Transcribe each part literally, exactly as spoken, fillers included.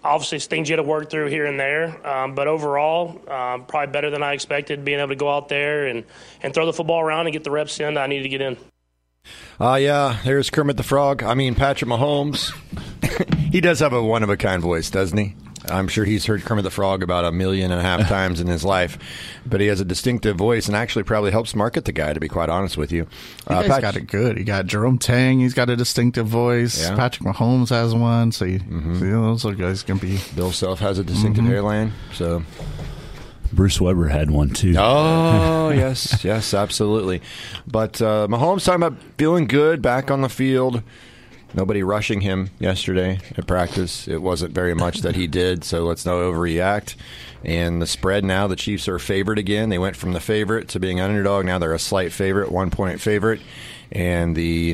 obviously, it's things you had to work through here and there. Um, but overall, um, probably better than I expected, being able to go out there and, and throw the football around and get the reps in that I needed to get in. Uh, yeah, there's Kermit the Frog. I mean, Patrick Mahomes. He does have a one-of-a-kind voice, doesn't he? I'm sure he's heard Kermit the Frog about a million and a half times in his life, but he has a distinctive voice and actually probably helps market the guy, to be quite honest with you. Uh, he's Pat- got it good. He got Jerome Tang. He's got a distinctive voice. Yeah. Patrick Mahomes has one. So, you, mm-hmm. so you know, those guys can be. Bill Self has a distinctive mm-hmm. hairline. So Bruce Weber had one too. Oh yes, yes, absolutely. But uh, Mahomes talking about feeling good, back on the field. Nobody rushing him yesterday at practice. It wasn't very much that he did, so let's not overreact. And the spread now, the Chiefs are favored again. They went from the favorite to being underdog. Now they're a slight favorite, one-point favorite. And the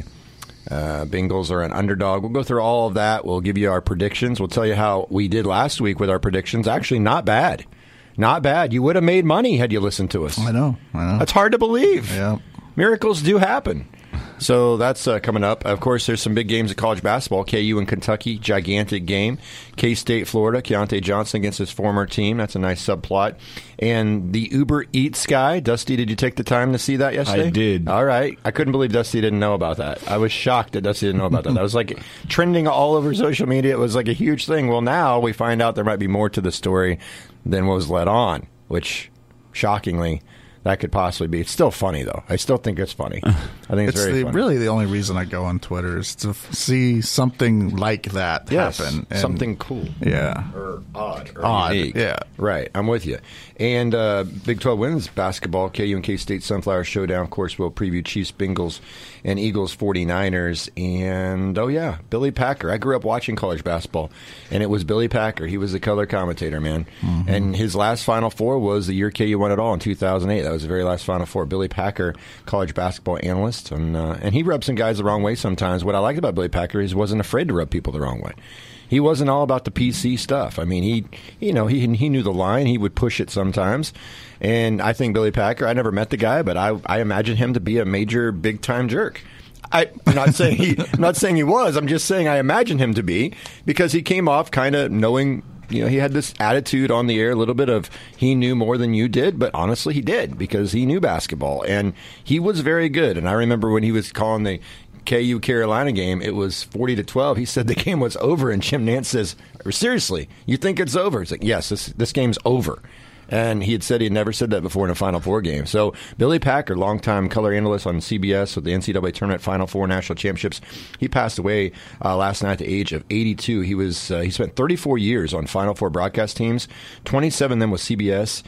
uh, Bengals are an underdog. We'll go through all of that. We'll give you our predictions. We'll tell you how we did last week with our predictions. Actually, not bad. Not bad. You would have made money had you listened to us. I know. I know. That's hard to believe. Yeah. Miracles do happen. So that's uh, coming up. Of course, there's some big games of college basketball. K U and Kentucky, gigantic game. K-State, Florida, Keontae Johnson against his former team. That's a nice subplot. And the Uber Eats guy, Dusty, did you take the time to see that yesterday? I did. All right. I couldn't believe Dusty didn't know about that. I was shocked that Dusty didn't know about that. That was like trending all over social media. It was like a huge thing. Well, now we find out there might be more to the story than was let on, which, shockingly, that could possibly be. It's still funny, though. I still think it's funny. I think it's, it's very the, funny. Really the only reason I go on Twitter is to f- see something like that yes, happen. And, something cool. Yeah. Or odd. Or odd, unique. yeah. Right, I'm with you. And uh, Big twelve women's basketball, K U and K-State Sunflower Showdown. Of course, we'll preview Chiefs, Bengals, and Eagles, forty-niners. And, oh, yeah, Billy Packer. I grew up watching college basketball, and it was Billy Packer. He was the color commentator, man. Mm-hmm. And his last Final Four was the year K U won it all in two thousand eight. That was the very last Final Four. Billy Packer, college basketball analyst. And, uh, and he rubbed some guys the wrong way sometimes. What I liked about Billy Packer is he wasn't afraid to rub people the wrong way. He wasn't all about the P C stuff. I mean, he, you know, he he knew the line. He would push it sometimes. And I think Billy Packer, I never met the guy, but I, I imagine him to be a major, big-time jerk. I, I'm not saying he, I'm not saying he was. I'm just saying I imagine him to be, because he came off kind of knowing, you know, he had this attitude on the air, a little bit of he knew more than you did, but honestly he did, because he knew basketball. And he was very good. And I remember when he was calling the K U Carolina game, it was forty to twelve. He said the game was over, and Jim Nantz says, seriously, you think it's over? It's like, yes, this this game's over. And he had said he had never said that before in a Final Four game. So Billy Packer, longtime color analyst on C B S with the N C double A Tournament Final Four National Championships, he passed away uh, last night at the age of eighty-two. He was uh, he spent thirty-four years on Final Four broadcast teams, twenty-seven of them with C B S,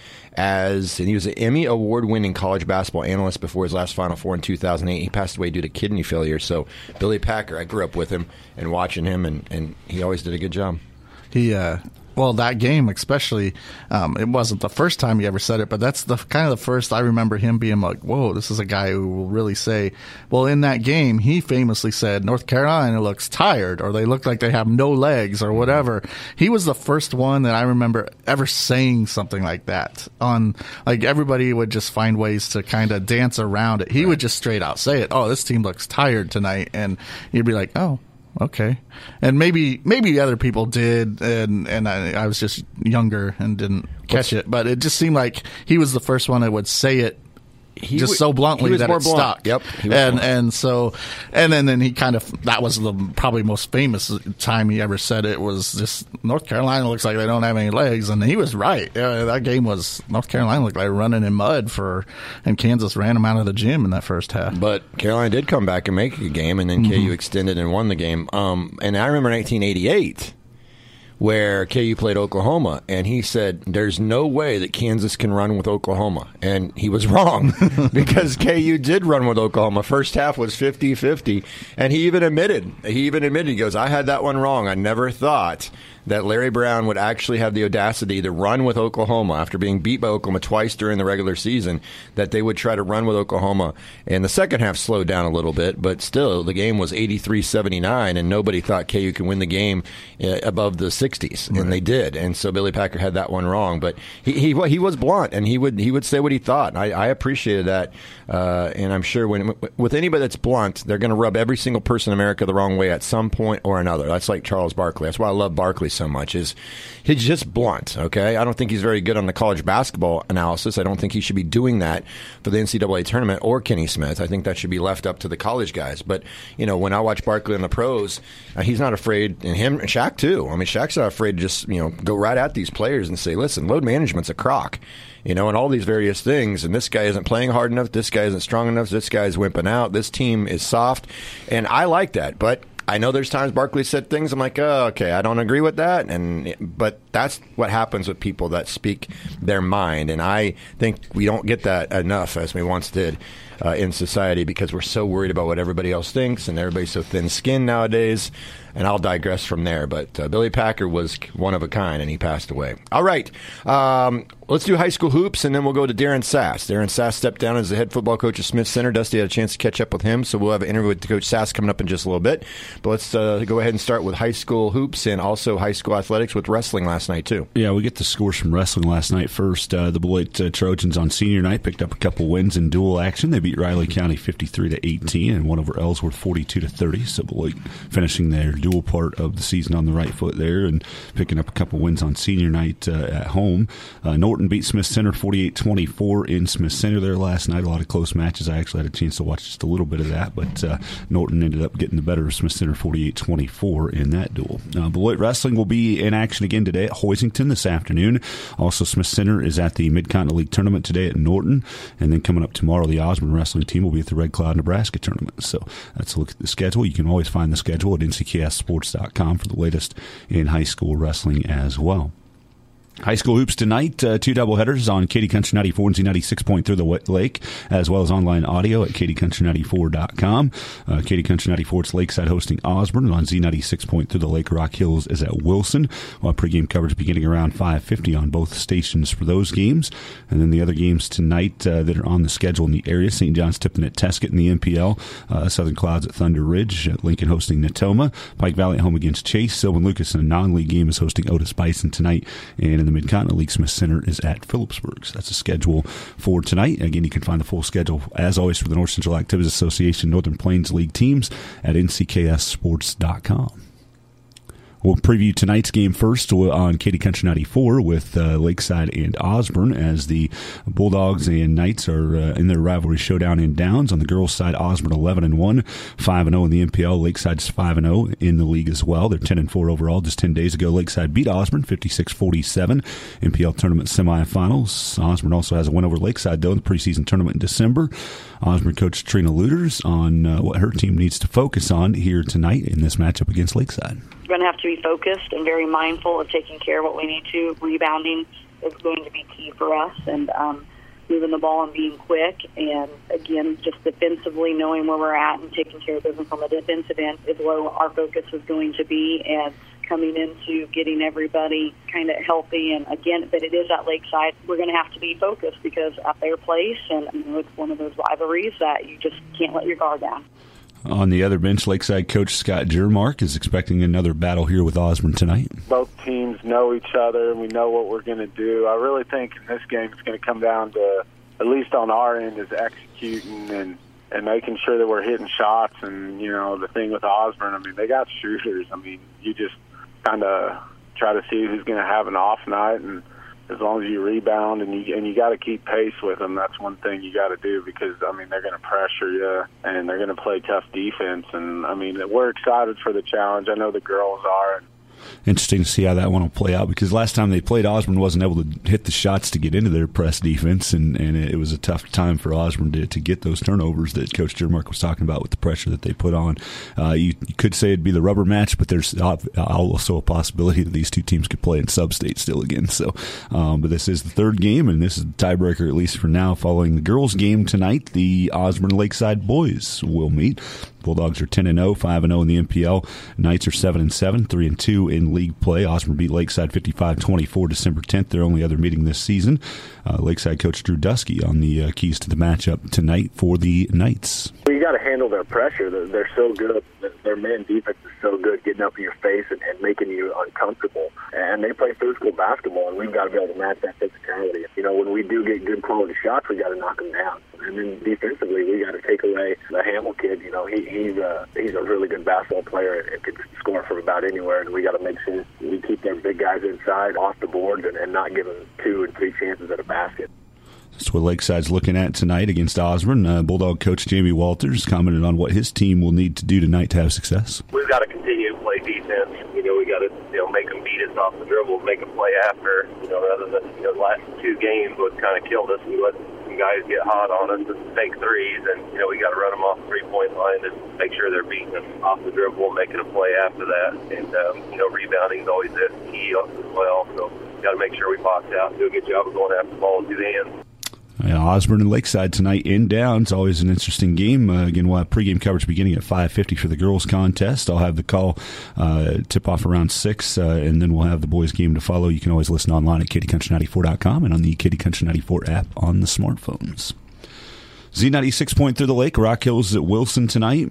as and he was an Emmy Award-winning college basketball analyst before his last Final Four in two thousand eight. He passed away due to kidney failure. So Billy Packer, I grew up with him and watching him, and, and he always did a good job. He uh Well, that game especially, um, it wasn't the first time he ever said it, but that's the kind of the first I remember him being like, whoa, this is a guy who will really say, well, in that game, he famously said, North Carolina looks tired, or they look like they have no legs, or whatever. He was the first one that I remember ever saying something like that. On like everybody would just find ways to kind of dance around it. He right. would just straight out say it. Oh, this team looks tired tonight. And you'd be like, oh. Okay, and maybe maybe other people did, and and I, I was just younger and didn't catch it. But it just seemed like he was the first one that would say it he just w- so bluntly that it blunt. stuck. Yep, and blunt. and so and then then he kind of that was the probably most famous time he ever said it was just North Carolina looks like they don't have any legs, and he was right. Yeah, that game was North Carolina looked like running in mud for, and Kansas ran them out of the gym in that first half. But Carolina did come back and make a game, and then mm-hmm. K U extended and won the game. Um, and I remember nineteen eighty-eight. Where K U played Oklahoma, and he said, there's no way that Kansas can run with Oklahoma. And he was wrong, because K U did run with Oklahoma. First half was fifty-fifty, and he even admitted, he even admitted, he goes, I had that one wrong. I never thought that Larry Brown would actually have the audacity to run with Oklahoma after being beat by Oklahoma twice during the regular season, that they would try to run with Oklahoma. And the second half slowed down a little bit, but still, the game was eighty-three seventy-nine, and nobody thought K U could win the game uh, above the sixties, and right. they did. And so Billy Packer had that one wrong, but he he, he was blunt, and he would he would say what he thought. I, I appreciated that, uh, and I'm sure when with anybody that's blunt, they're going to rub every single person in America the wrong way at some point or another. That's like Charles Barkley. That's why I love Barkley so much is he's just blunt, okay? I don't think he's very good on the college basketball analysis. I don't think he should be doing that for the N C double A tournament or Kenny Smith. I think that should be left up to the college guys. But, you know, when I watch Barkley in the pros, uh, he's not afraid, and him and Shaq too. I mean, Shaq's not afraid to just, you know, go right at these players and say, listen, load management's a crock. You know, and all these various things, and this guy isn't playing hard enough, this guy isn't strong enough, this guy's wimping out, this team is soft, and I like that, but I know there's times Barkley said things, I'm like, oh, okay, I don't agree with that, and but that's what happens with people that speak their mind, and I think we don't get that enough as we once did uh, in society because we're so worried about what everybody else thinks, and everybody's so thin-skinned nowadays. And I'll digress from there. But uh, Billy Packer was one of a kind, and he passed away. All right. Um, let's do high school hoops, and then we'll go to Darren Sass. Darren Sass stepped down as the head football coach at Smith Center. Dusty had a chance to catch up with him, so we'll have an interview with Coach Sass coming up in just a little bit. But let's uh, go ahead and start with high school hoops and also high school athletics with wrestling last night, too. Yeah, we get the scores from wrestling last night first. Uh, the Beloit uh, Trojans on senior night picked up a couple wins in dual action. They beat Riley County fifty-three to eighteen and won over Ellsworth forty-two to thirty. So Beloit finishing their dual part of the season on the right foot there and picking up a couple wins on senior night uh, at home. Uh, Norton beat Smith Center forty-eight twenty-four in Smith Center there last night. A lot of close matches. I actually had a chance to watch just a little bit of that, but uh, Norton ended up getting the better of Smith Center forty-eight twenty-four in that duel. Uh, Beloit Wrestling will be in action again today at Hoisington this afternoon. Also, Smith Center is at the Mid-Continent League Tournament today at Norton, and then coming up tomorrow, the Osborne Wrestling team will be at the Red Cloud, Nebraska Tournament. So that's a look at the schedule. You can always find the schedule at N C K S sports dot com for the latest in high school wrestling as well. High school hoops tonight, uh, two doubleheaders on Katy Country ninety-four and Z ninety-six point through the lake, as well as online audio at Katy Country ninety-four dot com. Uh, Katy Country ninety-four, it's Lakeside hosting Osborne, and on Z ninety-six point through the lake, Rock Hills is at Wilson. While pregame coverage beginning around five fifty on both stations for those games. And then the other games tonight uh, that are on the schedule in the area, Saint John's tipping at Tesket in the M P L, uh, Southern Clouds at Thunder Ridge, uh, Lincoln hosting Natoma, Pike Valley at home against Chase, Sylvan Lucas in a non-league game is hosting Otis Bison tonight, and in the Mid-Continent League, Smith Center is at Phillipsburg. So that's a schedule for tonight. Again, you can find the full schedule, as always, for the North Central Activities Association Northern Plains League teams at N C K S sports dot com. We'll preview tonight's game first on Katy Country ninety-four with uh, Lakeside and Osborne as the Bulldogs and Knights are uh, in their rivalry showdown in Downs. On the girls' side, Osborne eleven and one, five and oh in the M P L. Lakeside's five and oh in the league as well. They're ten and four overall. Just ten days ago, Lakeside beat Osborne fifty-six forty-seven. M P L tournament semifinals. Osborne also has a win over Lakeside, though, in the preseason tournament in December. Osborne coach Trina Luders on uh, what her team needs to focus on here tonight in this matchup against Lakeside. We're going to have to be focused and very mindful of taking care of what we need to. Rebounding is going to be key for us, and um, moving the ball and being quick. And, again, just defensively knowing where we're at and taking care of business on the defensive end is where our focus is going to be, and coming into getting everybody kind of healthy. And, again, but it is at Lakeside. We're going to have to be focused because at their place, and you know, it's one of those rivalries that you just can't let your guard down. On the other bench, Lakeside coach Scott Jermark is expecting another battle here with Osborne tonight. Both teams know each other, and we know what we're going to do. I really think in this game it's going to come down to, at least on our end, is executing and, and making sure that we're hitting shots. And, you know, the thing with Osborne, I mean, they got shooters. I mean, you just kind of try to see who's going to have an off night, and as long as you rebound and you and you got to keep pace with them, that's one thing you got to do because, I mean, they're going to pressure you and they're going to play tough defense. And, I mean, we're excited for the challenge. I know the girls are. And interesting to see how that one will play out because last time they played, Osborne wasn't able to hit the shots to get into their press defense, and, and it was a tough time for Osborne to, to get those turnovers that Coach Jermark was talking about with the pressure that they put on. Uh, you, you could say it'd be the rubber match, but there's also a possibility that these two teams could play in sub-state still again. So, um, but this is the third game, and this is the tiebreaker, at least for now, following the girls' game tonight. The Osborne Lakeside boys will meet. Bulldogs are ten and oh, five and oh in the M P L. Knights are seven and seven, three and two in league play. Osborne beat Lakeside fifty-five twenty-four December tenth, their only other meeting this season. Uh, Lakeside coach Drew Dusky on the uh, keys to the matchup tonight for the Knights. Well, you got to handle their pressure. They're, they're so good. Their man defense is so good, getting up in your face and, and making you uncomfortable. And they play physical basketball, and we've got to be able to match that physicality. You know, when we do get good quality shots, we got to knock them down. And then defensively, we got to take away the Hamill kid. You know, he, he's a he's a really good basketball player and can score from about anywhere. And we got to make sure we keep their big guys inside, off the boards, and, and not give them two and three chances at a basket. That's what Lakeside's looking at tonight against Osborne. Uh, Bulldog coach Jamie Walters commented on what his team will need to do tonight to have success. We've got to continue to play defense. You know, we got to you know make them beat us off the dribble, make a play after. You know, rather than you know the last two games what kind of killed us. We let some guys get hot on us and take threes, and you know we got to run them off the three-point line and make sure they're beating us off the dribble, making a play after that. And um, you know, rebounding is always a key as well. So got to make sure we box out and do a good job of going after the ball with two hands. Yeah, Osborne and Lakeside tonight in Downs. Always an interesting game. Uh, again, we'll have pregame coverage beginning at five fifty for the girls' contest. I'll have the call uh, tip off around six, uh, and then we'll have the boys' game to follow. You can always listen online at Kitty Country ninety-four dot com and on the Kitty Country ninety-four app on the smartphones. Z ninety-six point through the lake. Rock Hills at Wilson tonight.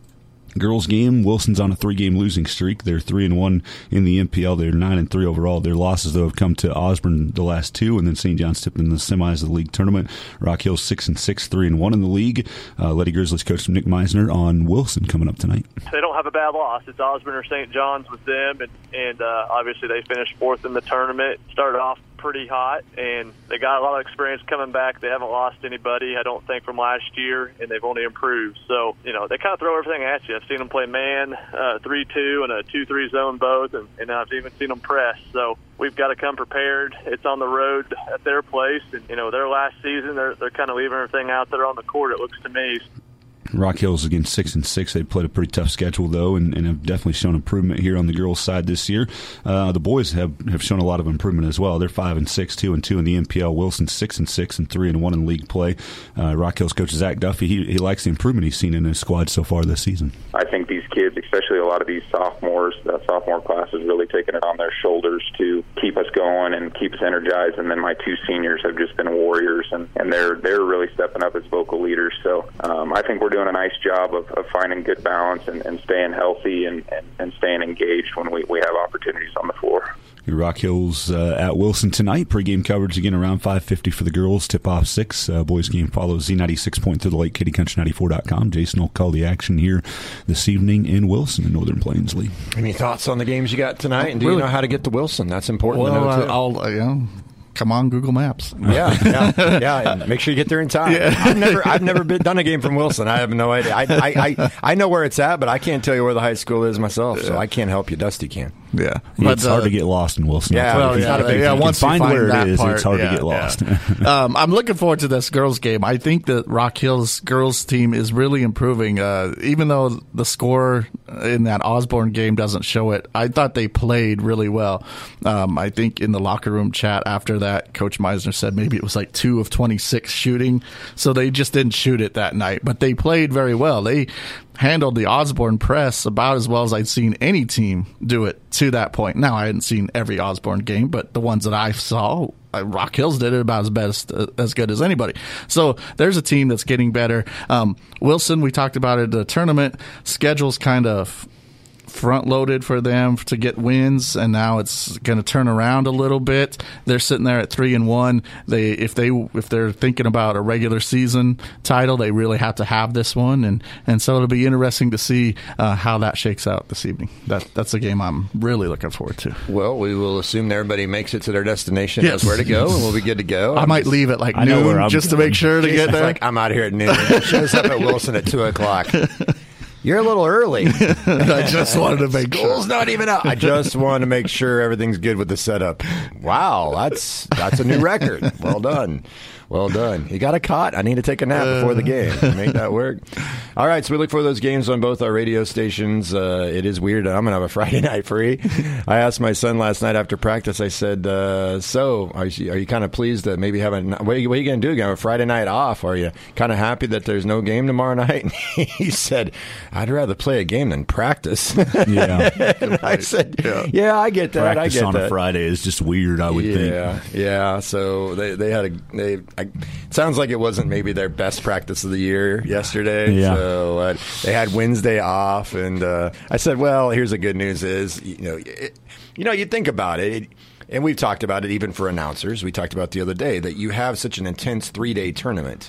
Girls game, Wilson's on a three-game losing streak. They're three and one in the M P L. They're nine and three overall. Their losses, though, have come to Osborne the last two, and then Saint John's tipped in the semis of the league tournament. Rock Hill's six and six, three and one in the league. Uh, Lady Grizzlies coach Nick Meisner on Wilson coming up tonight. They don't have a bad loss. It's Osborne or Saint John's with them, and and uh, obviously they finished fourth in the tournament. Started off pretty hot, and they got a lot of experience coming back. They haven't lost anybody, I don't think, from last year, and they've only improved. So, you know, they kind of throw everything at you. I've seen them play man, uh, three two, and a two three zone both, and, and I've even seen them press. So we've got to come prepared. It's on the road at their place, and, you know, their last season, they're, they're kind of leaving everything out there on the court, it looks to me. Rock Hills again six and six. They played a pretty tough schedule though, and, and have definitely shown improvement here on the girls' side this year. Uh, the boys have, have shown a lot of improvement as well. They're five and six, two and two in the M P L. Wilson six and six and three and one in league play. Uh, Rock Hills coach Zach Duffy, he he likes the improvement he's seen in his squad so far this season. I think these kids, especially a lot of these sophomores, that sophomore class is really taking it on their shoulders to keep us going and keep us energized. And then my two seniors have just been warriors, and, and they're they're really stepping up as vocal leaders. So um, I think we're doing a nice job of, of finding good balance and, and staying healthy and, and, and staying engaged when we, we have opportunities on the floor. Rock Hills uh, at Wilson tonight. Pre-game coverage again around five fifty for the girls. Tip-off six. Uh, boys game follows Z ninety-six point through the lake, Kitty Country ninety-four dot com. Jason will call the action here this evening in Wilson in Northern Plains League. Any thoughts on the games you got tonight? And do really? you know how to get to Wilson? That's important well, to know, too. I'll, uh, yeah. Come on, Google Maps. Yeah, yeah, yeah. And make sure you get there in time. Yeah. I've never, I've never been done a game from Wilson. I have no idea. I, I, I, I know where it's at, but I can't tell you where the high school is myself. So I can't help you. Dusty can. Yeah, but, it's uh, hard to get lost in Wilson. Yeah, well, it's yeah, not a big. Yeah, thing. once you you find, find where that it is, part, it's hard yeah, to get lost. Yeah. um, I'm looking forward to this girls' game. I think that Rock Hills girls team is really improving. Uh, even though the score in that Osborne game doesn't show it, I thought they played really well. Um, I think in the locker room chat after that, Coach Meisner said maybe it was like two of twenty-six shooting, so they just didn't shoot it that night. But they played very well. They handled the Osborne press about as well as I'd seen any team do it to that point. Now, I hadn't seen every Osborne game, but the ones that I saw, Rock Hills did it about as best uh, as good as anybody. So there's a team that's getting better. Um, Wilson, we talked about it, the tournament schedule's kind of front loaded for them to get wins, and now it's going to turn around a little bit. They're sitting there at three and one. They if they if they're thinking about a regular season title, they really have to have this one, and and so it'll be interesting to see uh, how that shakes out this evening. That that's a game I'm really looking forward to. Well, we will assume that everybody makes it to their destination, yes. knows where to go, and we'll be good to go. I I'm might just, leave at like I know where noon I'm just to going. make sure to Jason's get there. like, I'm out of here at noon. He shows up at Wilson at two o'clock. You're a little early. I just wanted to make School's sure. not even out. I just want to make sure everything's good with the setup. Wow, that's that's a new record. Well done. Well done. You got a cot? I need to take a nap before the game. Make that work. All right, so we look for those games on both our radio stations. Uh, it is weird. I'm going to have a Friday night free. I asked my son last night after practice, I said, uh, so are you, are you kind of pleased that maybe have a, what are you, you going to do? You have a Friday night off? Are you kind of happy that there's no game tomorrow night? And he said, I'd rather play a game than practice. Yeah. And I said, yeah. yeah, I get that. Practice I get on that. a Friday is just weird, I would yeah, think. Yeah, yeah. So they, they had a, they, I, it sounds like it wasn't maybe their best practice of the year yesterday. Yeah. So uh, they had Wednesday off, and uh, I said, well, here's the good news is, you know, it, you know, you think about it, it, and we've talked about it even for announcers. We talked about the other day that you have such an intense three-day tournament.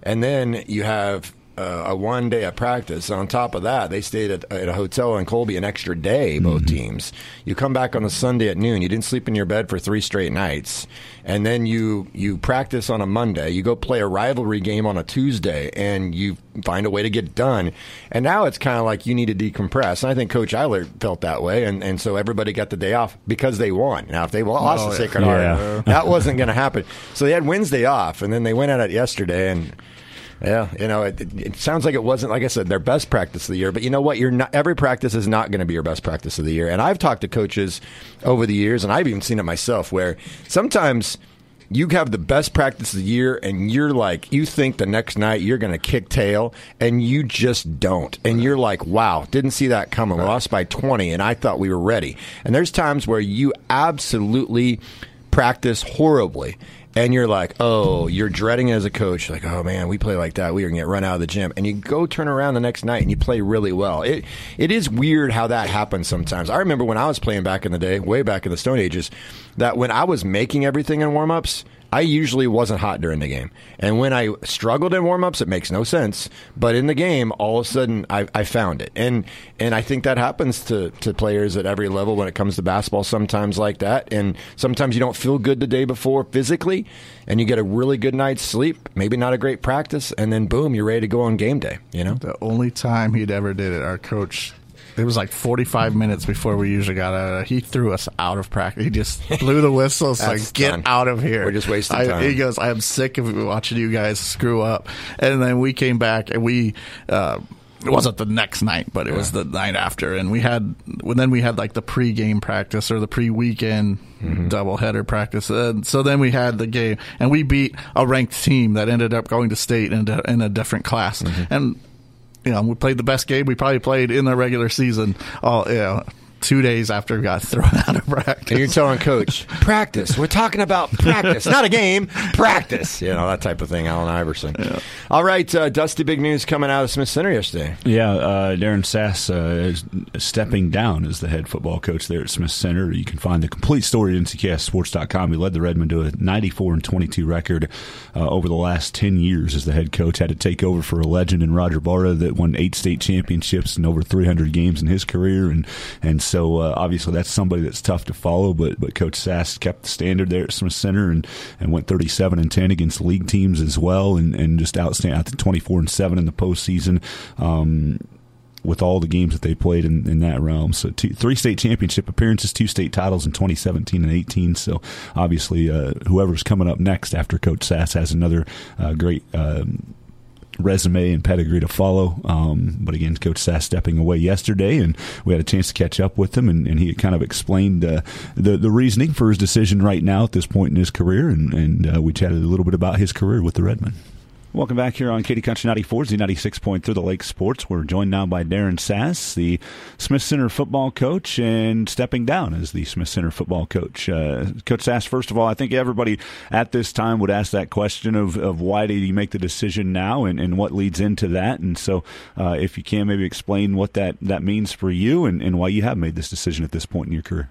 and then you have uh, a one day of practice. On top of that, they stayed at, at a hotel in Colby an extra day, both mm-hmm. teams. You come back on a Sunday at noon. You didn't sleep in your bed for three straight nights. And then you, you practice on a Monday. You go play a rivalry game on a Tuesday, and you find a way to get it done. And now it's kind of like you need to decompress. And I think Coach Eiler felt that way, and, and so everybody got the day off because they won. Now, if they lost oh, the Sacred yeah. Heart, that wasn't going to happen. So they had Wednesday off, and then they went at it yesterday, and yeah, you know, it, it sounds like it wasn't, like I said, their best practice of the year. But you know what? You're not, every practice is not going to be your best practice of the year. And I've talked to coaches over the years, and I've even seen it myself, where sometimes you have the best practice of the year, and you're like, you think the next night you're going to kick tail, and you just don't. And you're like, wow, didn't see that coming. We lost by twenty, and I thought we were ready. And there's times where you absolutely practice horribly. And you're like, oh, you're dreading it as a coach. Like, oh, man, we play like that. We are going to get run out of the gym. And you go turn around the next night and you play really well. It It is weird how that happens sometimes. I remember when I was playing back in the day, way back in the Stone Ages, that when I was making everything in warm-ups, I usually wasn't hot during the game. And when I struggled in warm-ups, it makes no sense. But in the game, all of a sudden, I, I found it. And and I think that happens to, to players at every level when it comes to basketball sometimes like that. And sometimes you don't feel good the day before physically, and you get a really good night's sleep, maybe not a great practice, and then boom, you're ready to go on game day. You know, the only time he'd ever did it, our coach, it was like forty-five minutes before we usually got out of it. He threw us out of practice. He just blew the whistle. It's like, get done. out of here. We're just wasting I, time. He goes, I am sick of watching you guys screw up. And then we came back, and we uh, it wasn't the next night, but it yeah. was the night after. And we had, well, then we had like the pre-game practice or the pre-weekend mm-hmm. doubleheader practice. And so then we had the game, and we beat a ranked team that ended up going to state in, in a different class. Mm-hmm. And you know, we played the best game we probably played in the regular season. All you know, two days after we got thrown out of practice. And you're telling Coach, practice. We're talking about practice, not a game. Practice. You know, that type of thing. Allen Iverson. Yeah. All right, uh, Dusty, big news coming out of Smith Center yesterday. Yeah, uh, Darren Sass uh, is stepping down as the head football coach there at Smith Center. You can find the complete story at N C K S sports dot com. He led the Redmen to a ninety-four and twenty-two record uh, over the last ten years as the head coach. Had to take over for a legend in Roger Barra that won eight state championships and over three hundred games in his career, and and so uh, obviously that's somebody that's tough to follow. But but Coach Sass kept the standard there at Smith Center and, and went thirty-seven and ten against league teams as well, and, and just outstanding. Out to twenty-four and seven in the postseason. Um, with all the games that they played in, in that realm. So two, three state championship appearances, two state titles in twenty seventeen and eighteen. So obviously uh, whoever's coming up next after Coach Sass has another uh, great um, resume and pedigree to follow. Um, but again, Coach Sass stepping away yesterday, and we had a chance to catch up with him, and, and he kind of explained uh, the, the reasoning for his decision right now at this point in his career, and, and uh, we chatted a little bit about his career with the Redmen. Welcome back here on Katy Country ninety-four, Z ninety-six point three The Lake Sports. We're joined now by Darren Sass, the Smith Center football coach, and stepping down as the Smith Center football coach. Uh, Coach Sass, first of all, I think everybody at this time would ask that question of, of why did he make the decision now, and, and what leads into that. And so uh, if you can maybe explain what that, that means for you and, and why you have made this decision at this point in your career.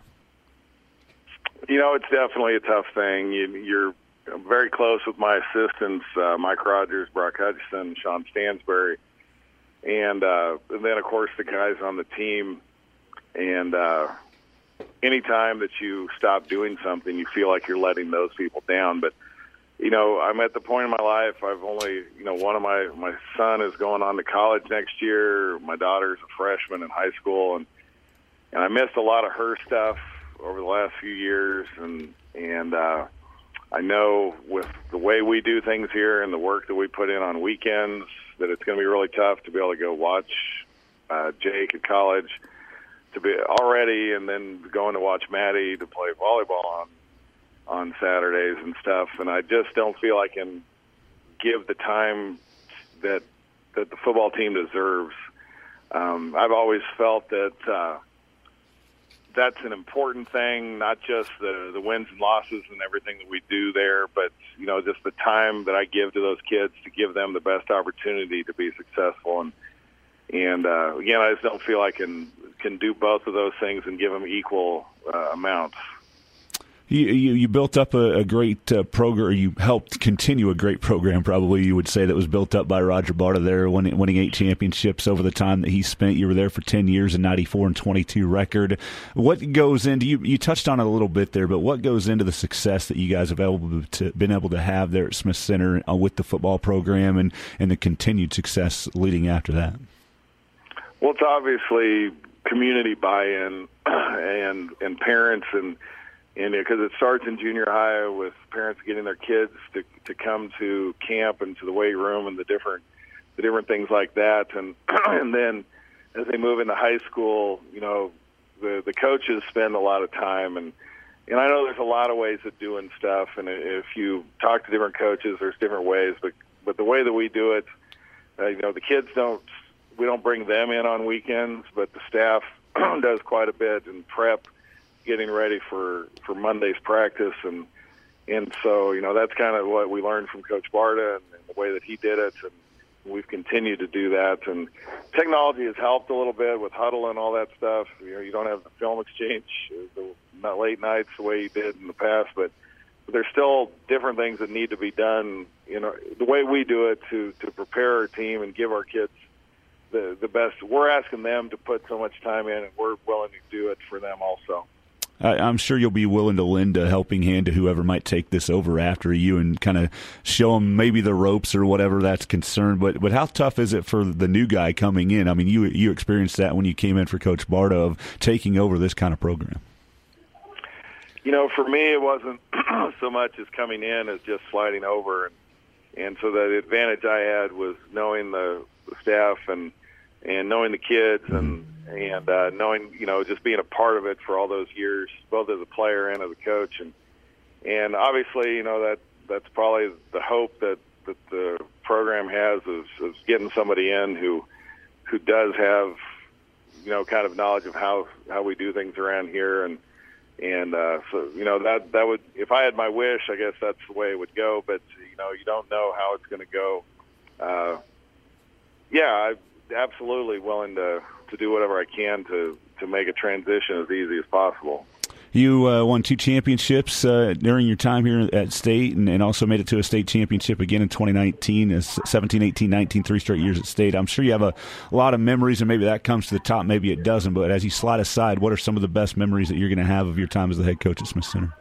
You know, it's definitely a tough thing. You, you're I'm very close with my assistants, uh, Mike Rogers, Brock Hutchison, Sean Stansbury, and, uh, and then, of course, the guys on the team. And uh, any time that you stop doing something, you feel like you're letting those people down. But, you know, I'm at the point in my life, I've only, you know, one of my, my son is going on to college next year. My daughter's a freshman in high school, and, and I missed a lot of her stuff over the last few years, and, and, uh, I know with the way we do things here and the work that we put in on weekends that it's going to be really tough to be able to go watch uh, Jake at college to be already, and then going to watch Maddie to play volleyball on on Saturdays and stuff. And I just don't feel I can give the time that that the football team deserves. Um, I've always felt that uh, that's an important thing, not just the, the wins and losses and everything that we do there, but, you know, just the time that I give to those kids to give them the best opportunity to be successful. And, and uh, again, I just don't feel I can, can do both of those things and give them equal uh, amounts. You, you, you built up a, a great uh, program, or you helped continue a great program, probably you would say, that was built up by Roger Barta there, winning, winning eight championships over the time that he spent. You were there for ten years, a ninety-four and twenty-two record. What goes into, you, you touched on it a little bit there, but what goes into the success that you guys have able to, been able to have there at Smith Center uh, with the football program and, and the continued success leading after that? Well, it's obviously community buy-in and and parents and and because it starts in junior high with parents getting their kids to to come to camp and to the weight room and the different the different things like that, and and then as they move into high school, you know, the the coaches spend a lot of time, and and I know there's a lot of ways of doing stuff, and if you talk to different coaches, there's different ways, but but the way that we do it, uh, you know, the kids don't we don't bring them in on weekends, but the staff does quite a bit in prep, getting ready for, for Monday's practice. And and so, you know, that's kind of what we learned from Coach Barta and, and the way that he did it. And we've continued to do that. And technology has helped a little bit with huddle and all that stuff. You know, you don't have the film exchange, the not late nights the way you did in the past, but, but there's still different things that need to be done, you know, the way we do it to, to prepare our team and give our kids the the best. We're asking them to put so much time in, and we're willing to do it for them also. I'm sure you'll be willing to lend a helping hand to whoever might take this over after you and kind of show them maybe the ropes or whatever that's concerned. But but how tough is it for the new guy coming in? I mean, you you experienced that when you came in for Coach Barta of taking over this kind of program. You know, for me, it wasn't so much as coming in as just sliding over. And, and so the advantage I had was knowing the, the staff and and knowing the kids and and uh, knowing, you know, just being a part of it for all those years, both as a player and as a coach. And and obviously, you know, that that's probably the hope that, that the program has is, is getting somebody in who who does have, you know, kind of knowledge of how, how we do things around here. And and uh, so, you know, that that would, if I had my wish, I guess that's the way it would go. But, you know, you don't know how it's going to go. Uh, yeah, I absolutely willing to, to do whatever I can to, to make a transition as easy as possible. You uh, won two championships uh, during your time here at State and, and also made it to a state championship again in twenty nineteen, as seventeen, eighteen, nineteen, three straight years at State. I'm sure you have a, a lot of memories, and maybe that comes to the top, maybe it doesn't. But as you slide aside, what are some of the best memories that you're going to have of your time as the head coach at Smith Center?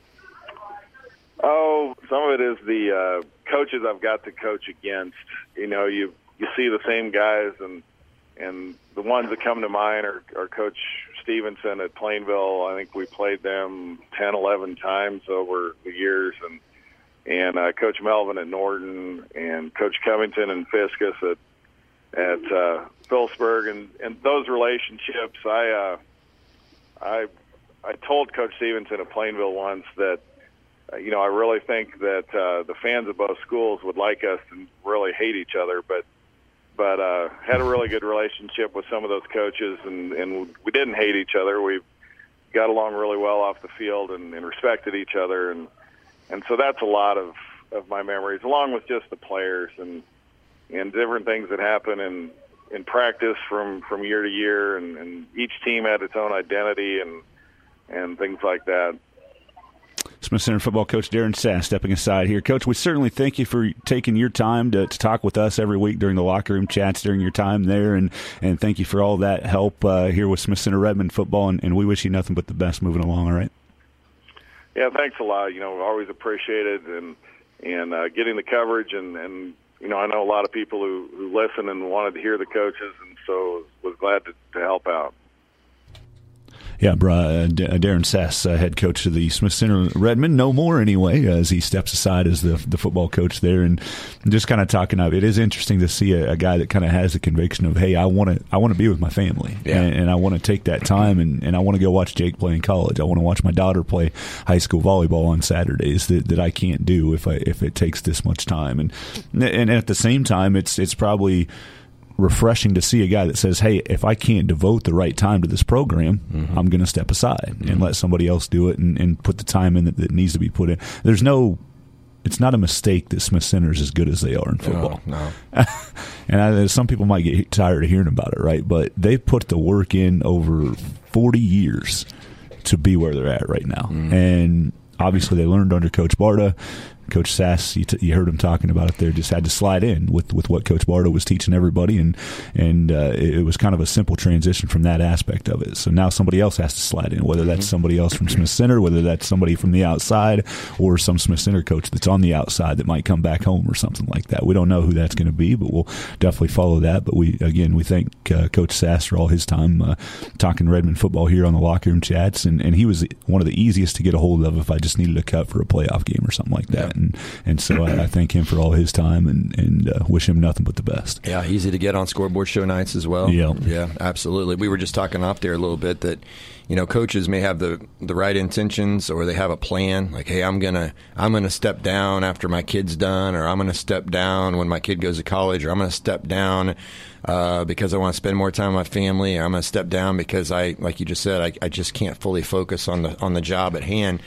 Oh, some of it is the uh, coaches I've got to coach against. You know, you you see the same guys, and and the ones that come to mind are, are Coach Stevenson at Plainville. I think we played them ten, eleven times over the years, and and uh, Coach Melvin at Norton, and Coach Covington and Fiskus at at uh, Phillipsburg, and, and those relationships. I uh, I I told Coach Stevenson at Plainville once that uh, you know I really think that uh, the fans of both schools would like us and really hate each other, but. But uh, had a really good relationship with some of those coaches, and, and we didn't hate each other. We got along really well off the field and, and respected each other, and and so that's a lot of, of my memories, along with just the players and and different things that happen in in practice from, from year to year, and, and each team had its own identity and and things like that. Smith Center football coach Darren Sass stepping aside here. Coach, we certainly thank you for taking your time to, to talk with us every week during the locker room chats during your time there, and, and thank you for all that help uh, here with Smith Center Redmond football, and, and we wish you nothing but the best moving along, all right? Yeah, thanks a lot. You know, always appreciate it, and, and uh, getting the coverage, and, and, you know, I know a lot of people who, who listen and wanted to hear the coaches, and so was glad to, to help out. Yeah, uh, Darren Sass, uh, head coach of the Smith Center Redmond, no more anyway, as he steps aside as the the football coach there, and just kind of talking of it is interesting to see a, a guy that kind of has the conviction of, hey, I want to I want to be with my family, yeah. and, and I want to take that time, and, and I want to go watch Jake play in college. I want to watch my daughter play high school volleyball on Saturdays that, that I can't do if I if it takes this much time, and and at the same time, it's it's probably refreshing to see a guy that says, hey, if I can't devote the right time to this program, mm-hmm. I'm going to step aside mm-hmm. and let somebody else do it and, and put the time in that, that needs to be put in. There's no, it's not a mistake that Smith Center is as good as they are in football. No, no. And I, some people might get tired of hearing about it, right? But they put the work in over forty years to be where they're at right now. Mm-hmm. And obviously they learned under Coach Barta. Coach Sass, you, t- you heard him talking about it there, just had to slide in with, with what Coach Barta was teaching everybody, and and uh, it, it was kind of a simple transition from that aspect of it. So now somebody else has to slide in, whether that's somebody else from Smith Center, whether that's somebody from the outside, or some Smith Center coach that's on the outside that might come back home or something like that. We don't know who that's going to be, but we'll definitely follow that. But we again, we thank uh, Coach Sass for all his time uh, talking Redmond football here on the Locker Room Chats, and, and he was one of the easiest to get a hold of if I just needed a cut for a playoff game or something like that. And and so I, I thank him for all his time and, and uh, wish him nothing but the best. Yeah, easy to get on Scoreboard Show nights as well. Yeah. Yeah, absolutely. We were just talking off there a little bit that, you know, coaches may have the, the right intentions, or they have a plan, like, hey, I'm gonna I'm gonna step down after my kid's done, or I'm gonna step down when my kid goes to college, or I'm gonna step down uh, because I want to spend more time with my family, or I'm gonna step down because I, like you just said, I, I just can't fully focus on the on the job at hand.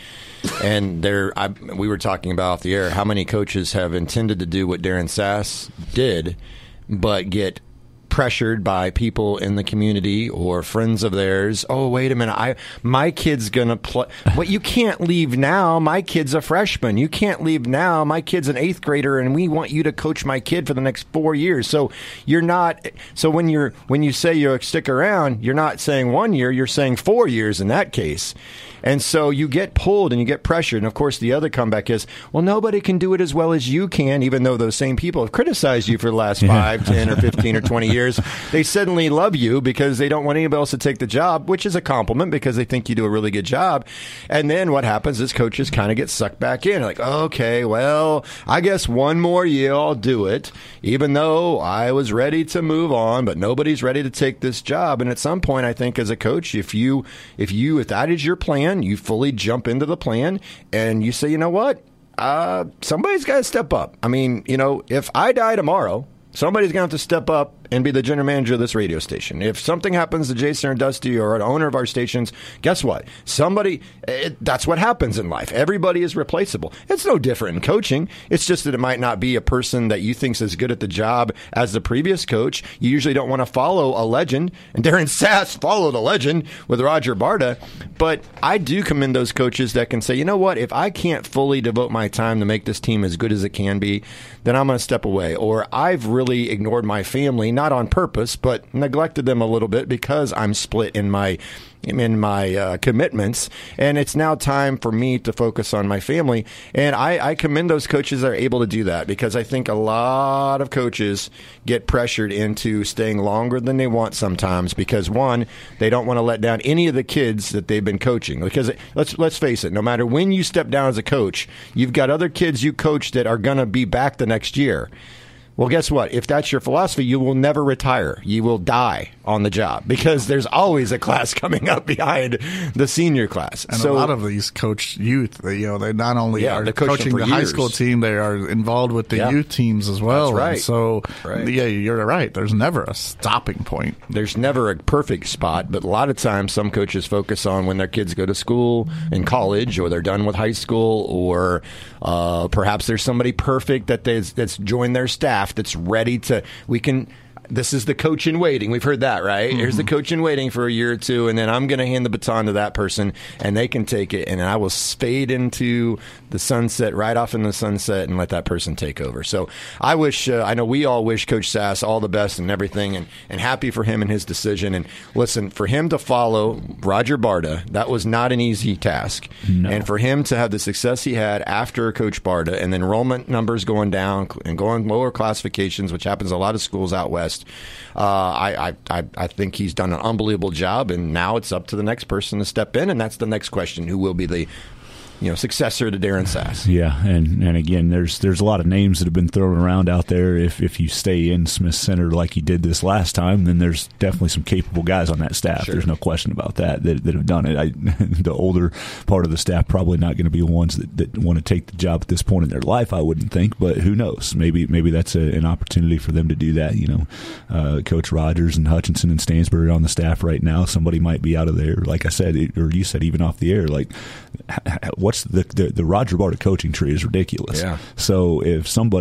And there, I, we were talking about off the air, how many coaches have intended to do what Darren Sass did, but get pressured by people in the community or friends of theirs. Oh, wait a minute, I my kid's gonna play. Well, you can't leave now. My kid's a freshman. You can't leave now. My kid's an eighth grader, and we want you to coach my kid for the next four years. So you're not. So when you're when you say you stick around, you're not saying one year. You're saying four years in that case. And so you get pulled and you get pressured. And, of course, the other comeback is, well, nobody can do it as well as you can, even though those same people have criticized you for the last five, ten, or fifteen, or twenty years. They suddenly love you because they don't want anybody else to take the job, which is a compliment because they think you do a really good job. And then what happens is coaches kind of get sucked back in. Like, okay, well, I guess one more year I'll do it, even though I was ready to move on, but nobody's ready to take this job. And at some point, I think as a coach, if you, if you, if that is your plan, you fully jump into the plan and you say, you know what, uh, somebody's got to step up. I mean, you know, if I die tomorrow, somebody's going to have to step up and be the general manager of this radio station. If something happens to Jason or Dusty or an owner of our stations, guess what? Somebody, it, that's what happens in life. Everybody is replaceable. It's no different in coaching. It's just that it might not be a person that you think's as good at the job as the previous coach. You usually don't want to follow a legend, and Darren Sass followed a legend with Roger Barta. But I do commend those coaches that can say, you know what, if I can't fully devote my time to make this team as good as it can be, then I'm going to step away. Or I've really ignored my family, not on purpose, but neglected them a little bit because I'm split in my in my uh, commitments, and it's now time for me to focus on my family. And I, I commend those coaches that are able to do that, because I think a lot of coaches get pressured into staying longer than they want sometimes because, one, they don't want to let down any of the kids that they've been coaching. Because let's let's face it, no matter when you step down as a coach, you've got other kids you coach that are going to be back the next year. Well, guess what? If that's your philosophy, you will never retire. You will die on the job because there's always a class coming up behind the senior class. And so, a lot of these coach youth, they, you know, they not only yeah, are coaching coaching the years. high school team, they are involved with the yeah. youth teams as well. That's right. And so, right. yeah, you're right. There's never a stopping point. There's never a perfect spot, but a lot of times some coaches focus on when their kids go to school and college, or they're done with high school, or uh, perhaps there's somebody perfect that that's joined their staff that's ready to. We can. This is the coach in waiting. We've heard that, right? Mm-hmm. Here's the coach in waiting for a year or two, and then I'm going to hand the baton to that person, and they can take it, and I will fade into the sunset, right off in the sunset, and let that person take over. So I wish, uh, I know we all wish Coach Sass all the best and everything, and, and happy for him and his decision. And listen, for him to follow Roger Barta, that was not an easy task. No. And for him to have the success he had after Coach Barta, and the enrollment numbers going down and going lower classifications, which happens in a lot of schools out west, Uh, I, I I think he's done an unbelievable job, and now it's up to the next person to step in, and that's the next question: who will be the you know successor to Darren Sass? Yeah, and, and again, there's there's a lot of names that have been thrown around out there. If if you stay in Smith Center like you did this last time, then there's definitely some capable guys on that staff. Sure. There's no question about that that, that have done it. I, the older part of the staff probably not going to be the ones that, that want to take the job at this point in their life, I wouldn't think. But who knows? Maybe maybe that's a, an opportunity for them to do that. You know, uh, Coach Rogers and Hutchinson and Stansbury are on the staff right now. Somebody might be out of there. Like I said, it, or you said, even off the air. Like, what's the the, the Roger Barta coaching tree is ridiculous. Yeah. So if somebody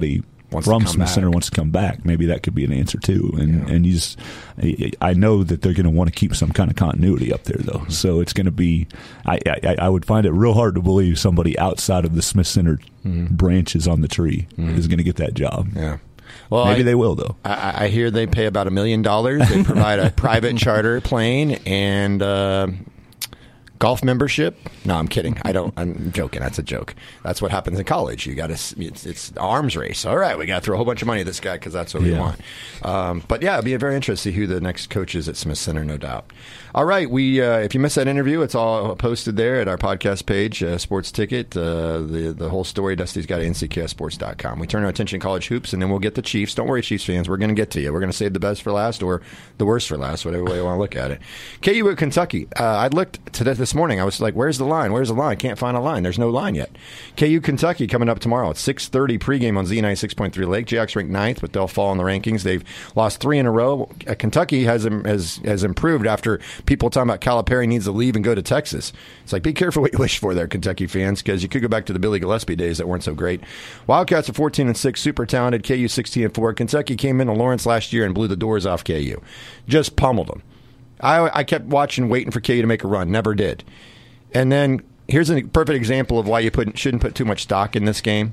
wants from to come Smith back. Center wants to come back. Maybe that could be an answer too. And yeah. and you just, I know that they're going to want to keep some kind of continuity up there though. So it's going to be, I, I I would find it real hard to believe somebody outside of the Smith Center mm-hmm. branches on the tree mm-hmm. is going to get that job. Yeah. Well, maybe I, they will though. I, I hear they pay about a million dollars. They provide a private charter plane and. Uh, Golf membership? No, I'm kidding. I don't. I'm joking. That's a joke. That's what happens in college. You got to. It's, it's arms race. All right, we got to throw a whole bunch of money at this guy because that's what yeah. we want. Um, but yeah, it'd be very interesting to see who the next coach is at Smith Center, no doubt. All right, we. Uh, if you missed that interview, it's all posted there at our podcast page, uh, Sports Ticket. Uh, the the whole story. Dusty's got at N C K S sports dot com. We turn our attention to college hoops, and then we'll get the Chiefs. Don't worry, Chiefs fans. We're going to get to you. We're going to save the best for last, or the worst for last, whatever way you want to look at it. K U at Kentucky. Uh, I looked to this morning. I was like, where Where's the line? Where's the line? Can't find a line. There's no line yet. K U Kentucky coming up tomorrow at six thirty pregame on Z ninety-six point three Lake. Jayhawks ranked ninth, but they'll fall in the rankings. They've lost three in a row. Uh, Kentucky has, has has improved after people talking about Calipari needs to leave and go to Texas. It's like, be careful what you wish for there, Kentucky fans, because you could go back to the Billy Gillespie days that weren't so great. Wildcats are fourteen and six, super talented. K U sixteen and four. Kentucky came into Lawrence last year and blew the doors off K U. Just pummeled them. I, I kept watching, waiting for K U to make a run. Never did. And then here's a perfect example of why you put, shouldn't put too much stock in this game.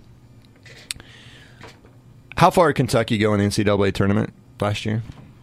How far did Kentucky go in the N C double A tournament last year?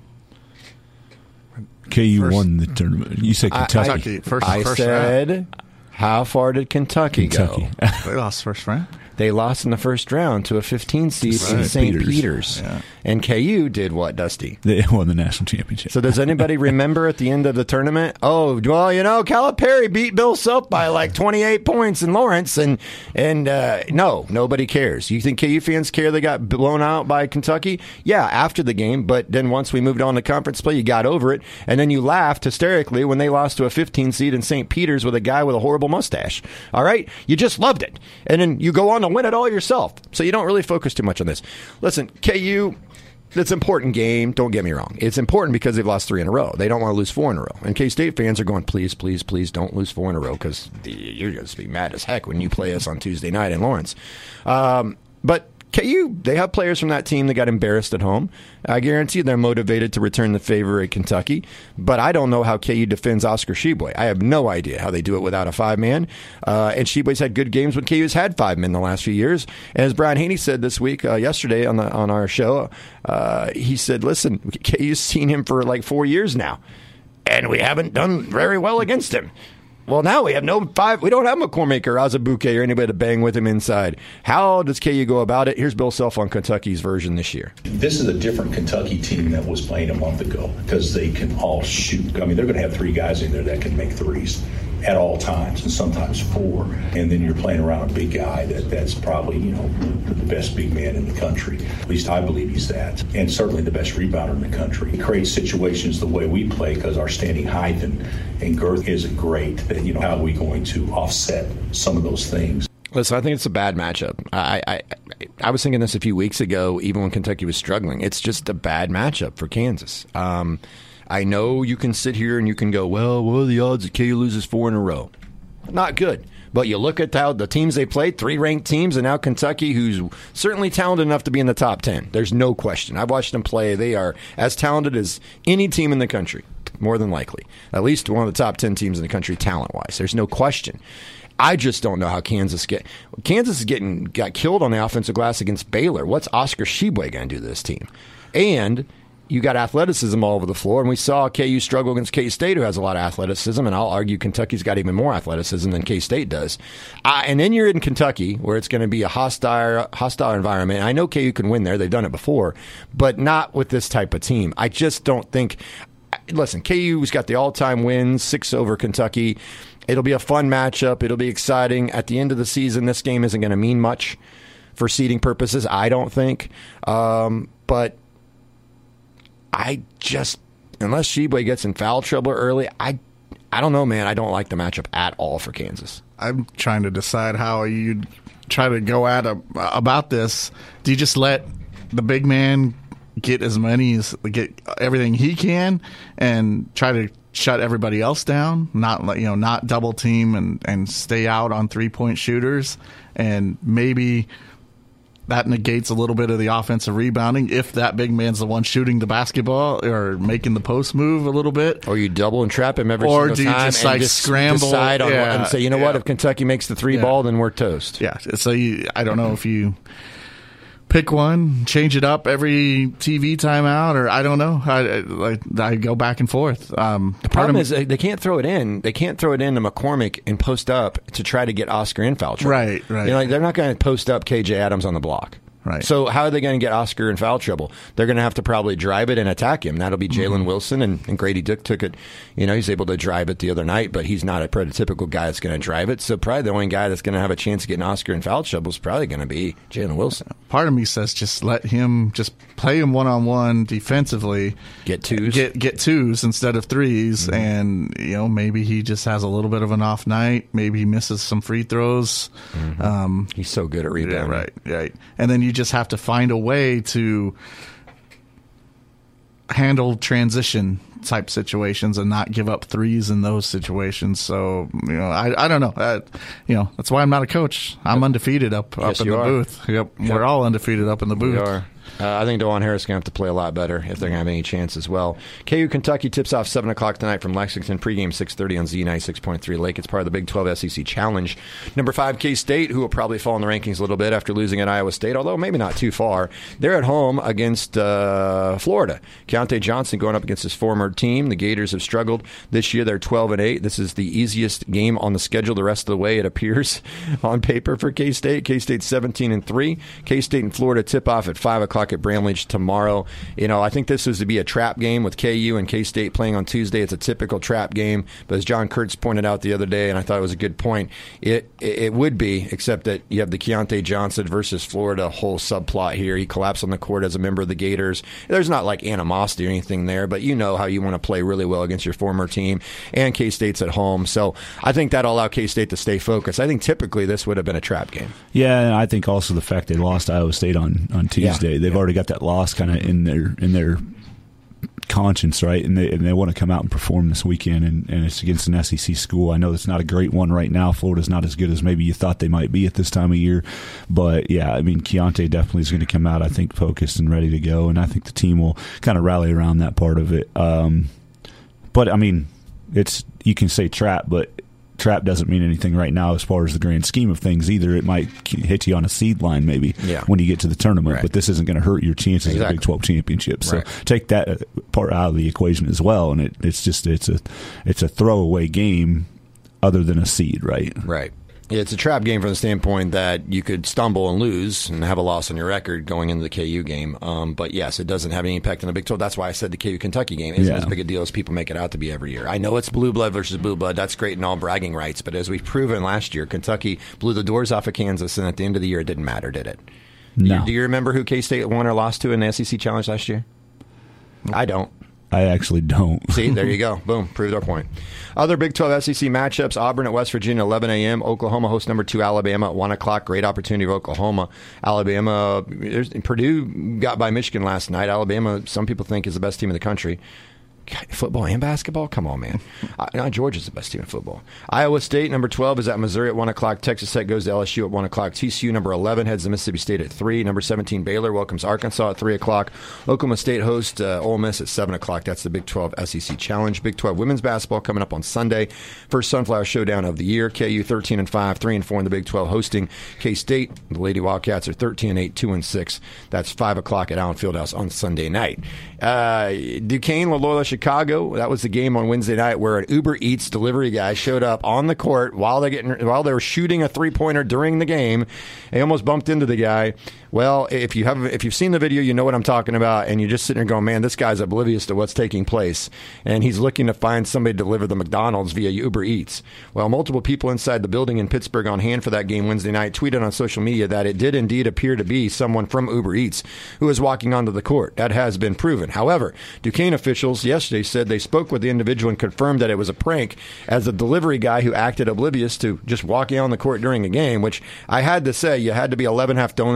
K U first, won the tournament. You said Kentucky. I, first, I first said, round. How far did Kentucky, Kentucky. go? They lost first round. They lost in the first round to a fifteen seed right. in Saint Peters. Peters. Yeah. And K U did what, Dusty? They won the national championship. So does anybody remember at the end of the tournament, oh, well, you know, Calipari beat Bill Self by like twenty-eight points in Lawrence, and and uh, no, nobody cares. You think K U fans care they got blown out by Kentucky? Yeah, after the game, but then once we moved on to conference play, you got over it, and then you laughed hysterically when they lost to a fifteen seed in Saint Peters with a guy with a horrible mustache. All right? You just loved it. And then you go on to win it all yourself. So you don't really focus too much on this. Listen, K U, it's an important game. Don't get me wrong. It's important because they've lost three in a row. They don't want to lose four in a row. And K-State fans are going, please, please, please don't lose four in a row because you're going to be mad as heck when you play us on Tuesday night in Lawrence. Um, but K U, they have players from that team that got embarrassed at home. I guarantee they're motivated to return the favor at Kentucky. But I don't know how K U defends Oscar Tshiebwe. I have no idea how they do it without a five-man. Uh, and Tshiebwe's had good games when K U's had five men the last few years. And as Brian Haney said this week, uh, yesterday on the on our show, uh, he said, listen, K U's seen him for like four years now. And we haven't done very well against him. Well, now we have no five. We don't have McCormick or Azubuike or anybody to bang with him inside. How does K U go about it? Here's Bill Self on Kentucky's version this year. This is a different Kentucky team that was playing a month ago because they can all shoot. I mean, they're going to have three guys in there that can make threes at all times, and sometimes four. And then you're playing around a big guy that, that's probably, you know, the best big man in the country. At least I believe he's that. And certainly the best rebounder in the country. He creates situations the way we play because our standing height and, and girth isn't great. That, you know, how are we going to offset some of those things? Listen, I think it's a bad matchup. I, I I was thinking this a few weeks ago, even when Kentucky was struggling. It's just a bad matchup for Kansas. Um, I know you can sit here and you can go, well, what are the odds that K U loses four in a row? Not good. But you look at how the teams they played, three ranked teams, and now Kentucky, who's certainly talented enough to be in the top ten. There's no question. I've watched them play. They are as talented as any team in the country, more than likely. At least one of the top ten teams in the country talent-wise. There's no question. I just don't know how Kansas get. Kansas is getting got killed on the offensive glass against Baylor. What's Oscar Tshiebwe going to do to this team? And you got athleticism all over the floor, and we saw K U struggle against K-State, who has a lot of athleticism, and I'll argue Kentucky's got even more athleticism than K-State does. Uh, and then you're in Kentucky, where it's going to be a hostile hostile environment. I know K U can win there. They've done it before, but not with this type of team. I just don't think – listen, K U's got the all-time wins, six over Kentucky. It'll be a fun matchup. It'll be exciting. At the end of the season, this game isn't going to mean much for seeding purposes, I don't think. Um, but – I just, unless Tshiebwe gets in foul trouble early, I I don't know, man. I don't like the matchup at all for Kansas. I'm trying to decide how you try to go at a, about this. Do you just let the big man get as many as get everything he can and try to shut everybody else down? Not you know, not double team and, and stay out on three point shooters, and maybe that negates a little bit of the offensive rebounding if that big man's the one shooting the basketball or making the post move a little bit. Or you double and trap him every or single do you time just and like just scramble decide on yeah, what, and say, you know yeah. what, if Kentucky makes the three Yeah. ball, then we're toast. Yeah, so you, I don't know if you pick one, change it up every T V timeout, or I don't know. I, like I go back and forth. Um, The problem is they they can't throw it in. They can't throw it into McCormick and post up to try to get Oscar in foul trouble. Right, right. You know, like they're not going to post up K J Adams on the block. Right. So how are they going to get Oscar in foul trouble? They're going to have to probably drive it and attack him. That'll be Jalen Mm-hmm. Wilson, and, and Grady Dick took it. You know, he's able to drive it the other night, but he's not a prototypical guy that's going to drive it. So probably the only guy that's going to have a chance of getting Oscar in foul trouble is probably going to be Jalen Wilson. Part of me says just let him just play him one on one defensively, get twos, get get twos instead of 3s Mm-hmm. and you know maybe he just has a little bit of an off night. Maybe he misses some free throws. Mm-hmm. Um, he's so good at rebounding. Yeah, right, right. And then you just have to find a way to handle transition type situations and not give up threes in those situations. So, you know, I I don't know. Uh, you know, that's why I'm not a coach. I'm undefeated up, up Yes, in you the are. booth. Yep. Yep. We're all undefeated up in the booth. We are. Uh, I think DeJuan Harris is going to have to play a lot better if they're going to have any chance as well. K U Kentucky tips off seven o'clock tonight from Lexington. Pregame six thirty on Z ninety-six point three Lake. It's part of the Big twelve S E C Challenge. Number five, K-State, who will probably fall in the rankings a little bit after losing at Iowa State, although maybe not too far. They're at home against uh, Florida. Keontae Johnson going up against his former team. The Gators have struggled this year. They're twelve and eight. This is the easiest game on the schedule the rest of the way, it appears, on paper for K-State. K-State seventeen and three. K-State and Florida tip off at five o'clock at Bramlage tomorrow. You know, I think this was to be a trap game with K U and K-State playing on Tuesday. It's a typical trap game, but as John Kurtz pointed out the other day, and I thought it was a good point, it it would be, except that you have the Keontae Johnson versus Florida whole subplot here. He collapsed on the court as a member of the Gators. There's not like animosity or anything there, but you know how you want to play really well against your former team, and K-State's at home. So I think that'll allow K-State to stay focused. I think typically this would have been a trap game. Yeah, and I think also the fact they lost Iowa State on, on Tuesday, Yeah. they've Yeah. already got that loss kind of in their in their conscience, right? And they and they want to come out and perform this weekend, and, and it's against an S E C school. I know it's not a great one right now. Florida's not as good as maybe you thought they might be at this time of year, but yeah, I mean, Keontae definitely is going to come out, I think, focused and ready to go, and I think the team will kind of rally around that part of it. Um, but I mean, it's you can say trap, but trap doesn't mean anything right now as far as the grand scheme of things either. It might hit you on a seed line maybe Yeah. when you get to the tournament, Right. but this isn't going to hurt your chances Exactly. at Big twelve championship. So Right. take that part out of the equation as well, and it, it's just it's a it's a throwaway game other than a seed, right? Right. It's a trap game from the standpoint that you could stumble and lose and have a loss on your record going into the K U game. Um, but yes, it doesn't have any impact on the Big twelve. That's why I said the K U Kentucky game isn't Yeah. as big a deal as people make it out to be every year. I know it's blue blood versus blue blood. That's great in all bragging rights. But as we've proven last year, Kentucky blew the doors off of Kansas, and at the end of the year, it didn't matter, did it? Do No. you, do you remember who K-State won or lost to in the S E C Challenge last year? I don't. I actually don't. See, there you go. Boom. Proved our point. Other Big twelve S E C matchups, Auburn at West Virginia, eleven a.m. Oklahoma hosts number two Alabama at one o'clock. Great opportunity for Oklahoma. Alabama, there's- Purdue got by Michigan last night. Alabama, some people think, is the best team in the country. God, football and basketball? Come on, man. Uh, no, Georgia's the best team in football. Iowa State, number twelve, is at Missouri at one o'clock. Texas Tech goes to L S U at one o'clock. T C U, number eleven, heads to Mississippi State at three. Number seventeen, Baylor, welcomes Arkansas at three o'clock. Oklahoma State hosts uh, Ole Miss at seven o'clock. That's the Big twelve S E C Challenge. Big twelve women's basketball coming up on Sunday. First Sunflower Showdown of the year. K U thirteen and five, three and four in the Big twelve, hosting K-State. The Lady Wildcats are thirteen and eight, two and six. That's five o'clock at Allen Fieldhouse on Sunday night. Uh, Duquesne, Loyola, Chicago. That was the game on Wednesday night where an Uber Eats delivery guy showed up on the court while they getting while they were shooting a three pointer during the game. He almost bumped into the guy. Well, if you have if you've seen the video, you know what I'm talking about, and you're just sitting there going, "Man, this guy's oblivious to what's taking place," and he's looking to find somebody to deliver the McDonald's via Uber Eats. Well, multiple people inside the building in Pittsburgh on hand for that game Wednesday night tweeted on social media that it did indeed appear to be someone from Uber Eats who was walking onto the court. That has been proven. However, Duquesne officials yesterday said they spoke with the individual and confirmed that it was a prank, as a delivery guy who acted oblivious to just walking on the court during a game, which I had to say, you had to be eleven half donuts short of a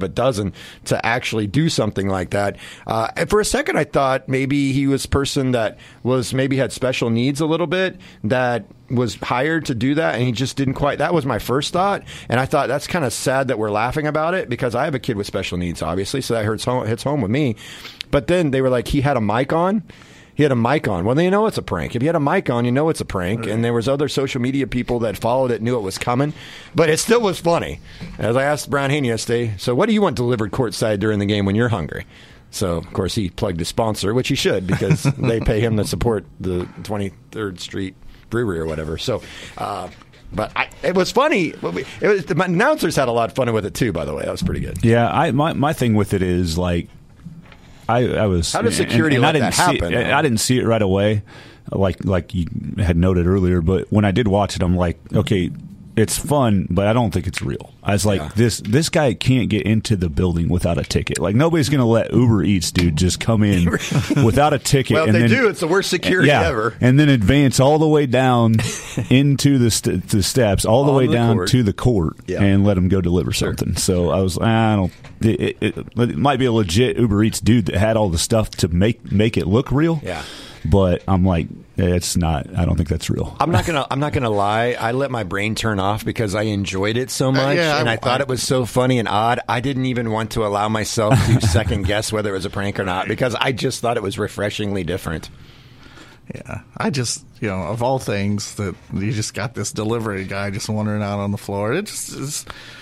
a dozen to actually do something like that. Uh, and for a second, I thought maybe he was a person that was maybe had special needs a little bit, that was hired to do that, and he just didn't quite. That was my first thought, and I thought that's kind of sad that we're laughing about it, because I have a kid with special needs, obviously, so that hurts home, hits home with me. But then they were like, he had a mic on. He had a mic on. Well, then you know it's a prank. If you had a mic on, you know it's a prank. Right. And there was other social media people that followed it, knew it was coming. But it still was funny. As I asked Brian Haney yesterday, so what do you want delivered courtside during the game when you're hungry? So, of course, he plugged his sponsor, which he should, because they pay him to support the twenty-third Street Brewery or whatever. So, uh, but I, it was funny. It was, the announcers had a lot of fun with it, too, by the way. That was pretty good. Yeah, I my, my thing with it is, like, I, I was. How does security and, and let I didn't that see happen? It, I didn't see it right away, like like you had noted earlier. But when I did watch it, I'm like, okay, it's fun, but I don't think it's real. I was like, yeah. this this guy can't get into the building without a ticket. Like, nobody's going to let Uber Eats dude just come in without a ticket. Well, if and they then, do, it's the worst security yeah, ever. And then advance all the way down into the, st- the steps, all the On way the down court. to the court, yeah. and let him go deliver Sure. something. So I was, I don't. It, it, it, it might be a legit Uber Eats dude that had all the stuff to make make it look real. Yeah. But I'm like, it's not. I don't think that's real. I'm not gonna. I'm not gonna lie. I let my brain turn off because I enjoyed it so much, uh, yeah, and I, I thought I, it was so funny and odd. I didn't even want to allow myself to second guess whether it was a prank or not, because I just thought it was refreshingly different. Yeah, I just, you know, of all things, that you just got this delivery guy just wandering out on the floor. It just is.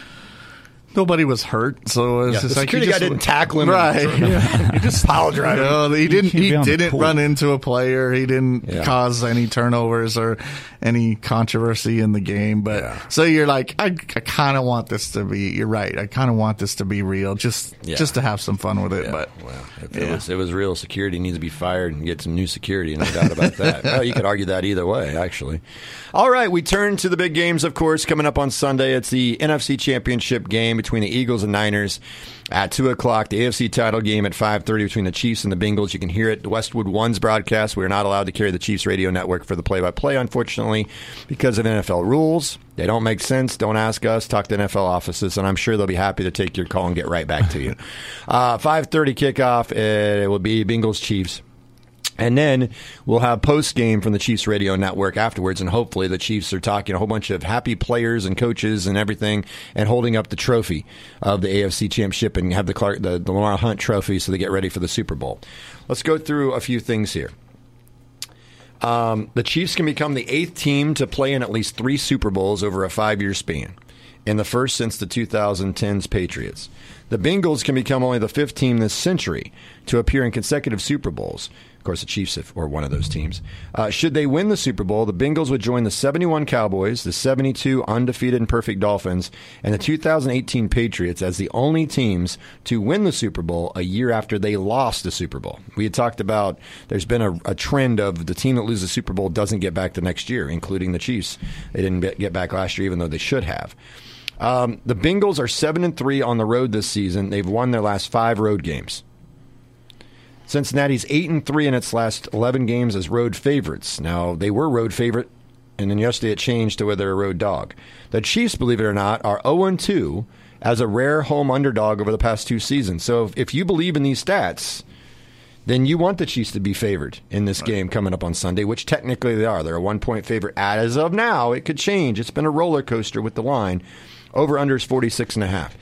Nobody was hurt, so it was Yeah, just the like security he just, guy didn't tackle him, right? And Yeah. he just pile drive you him. know, he didn't. He didn't pool. run into a player. He didn't Yeah. cause any turnovers or any controversy in the game. But Yeah. so you're like, I, I kind of want this to be. You're right. I kind of want this to be real, just Yeah. just to have some fun with it. Yeah, But well, if yeah. it was it was real, security needs to be fired and get some new security. No doubt about that. Well, you could argue that either way, actually. All right, we turn to the big games, of course, coming up on Sunday. It's the N F C Championship game between the Eagles and Niners at two o'clock. The A F C title game at five thirty between the Chiefs and the Bengals. You can hear it. Westwood One's broadcast. We are not allowed to carry the Chiefs radio network for the play-by-play, unfortunately, because of N F L rules. They don't make sense. Don't ask us. Talk to N F L offices, and I'm sure they'll be happy to take your call and get right back to you. uh, five thirty kickoff. It will be Bengals-Chiefs. And then we'll have post-game from the Chiefs radio network afterwards, and hopefully the Chiefs are talking a whole bunch of happy players and coaches and everything, and holding up the trophy of the A F C Championship and have the Clark, the, the Lamar Hunt trophy so they get ready for the Super Bowl. Let's go through a few things here. Um, the Chiefs can become the eighth team to play in at least three Super Bowls over a five-year span, and the first since the twenty tens Patriots. The Bengals can become only the fifth team this century to appear in consecutive Super Bowls. Of course, the Chiefs are one of those teams. Uh, should they win the Super Bowl, the Bengals would join the seventy-one Cowboys, the seventy-two undefeated and perfect Dolphins, and the two thousand eighteen Patriots as the only teams to win the Super Bowl a year after they lost the Super Bowl. We had talked about there's been a, a trend of the team that loses the Super Bowl doesn't get back the next year, including the Chiefs. They didn't get back last year, even though they should have. Um, the Bengals are seven and three on the road this season. They've won their last five road games. Cincinnati's eight and three in its last eleven games as road favorites. Now, they were road favorite, and then yesterday it changed to where they're a road dog. The Chiefs, believe it or not, are oh and two as a rare home underdog over the past two seasons. So if, if you believe in these stats, then you want the Chiefs to be favored in this game coming up on Sunday, which technically they are. They're a one-point favorite. As of now, it could change. It's been a roller coaster with the line. Over-under is forty-six and a half.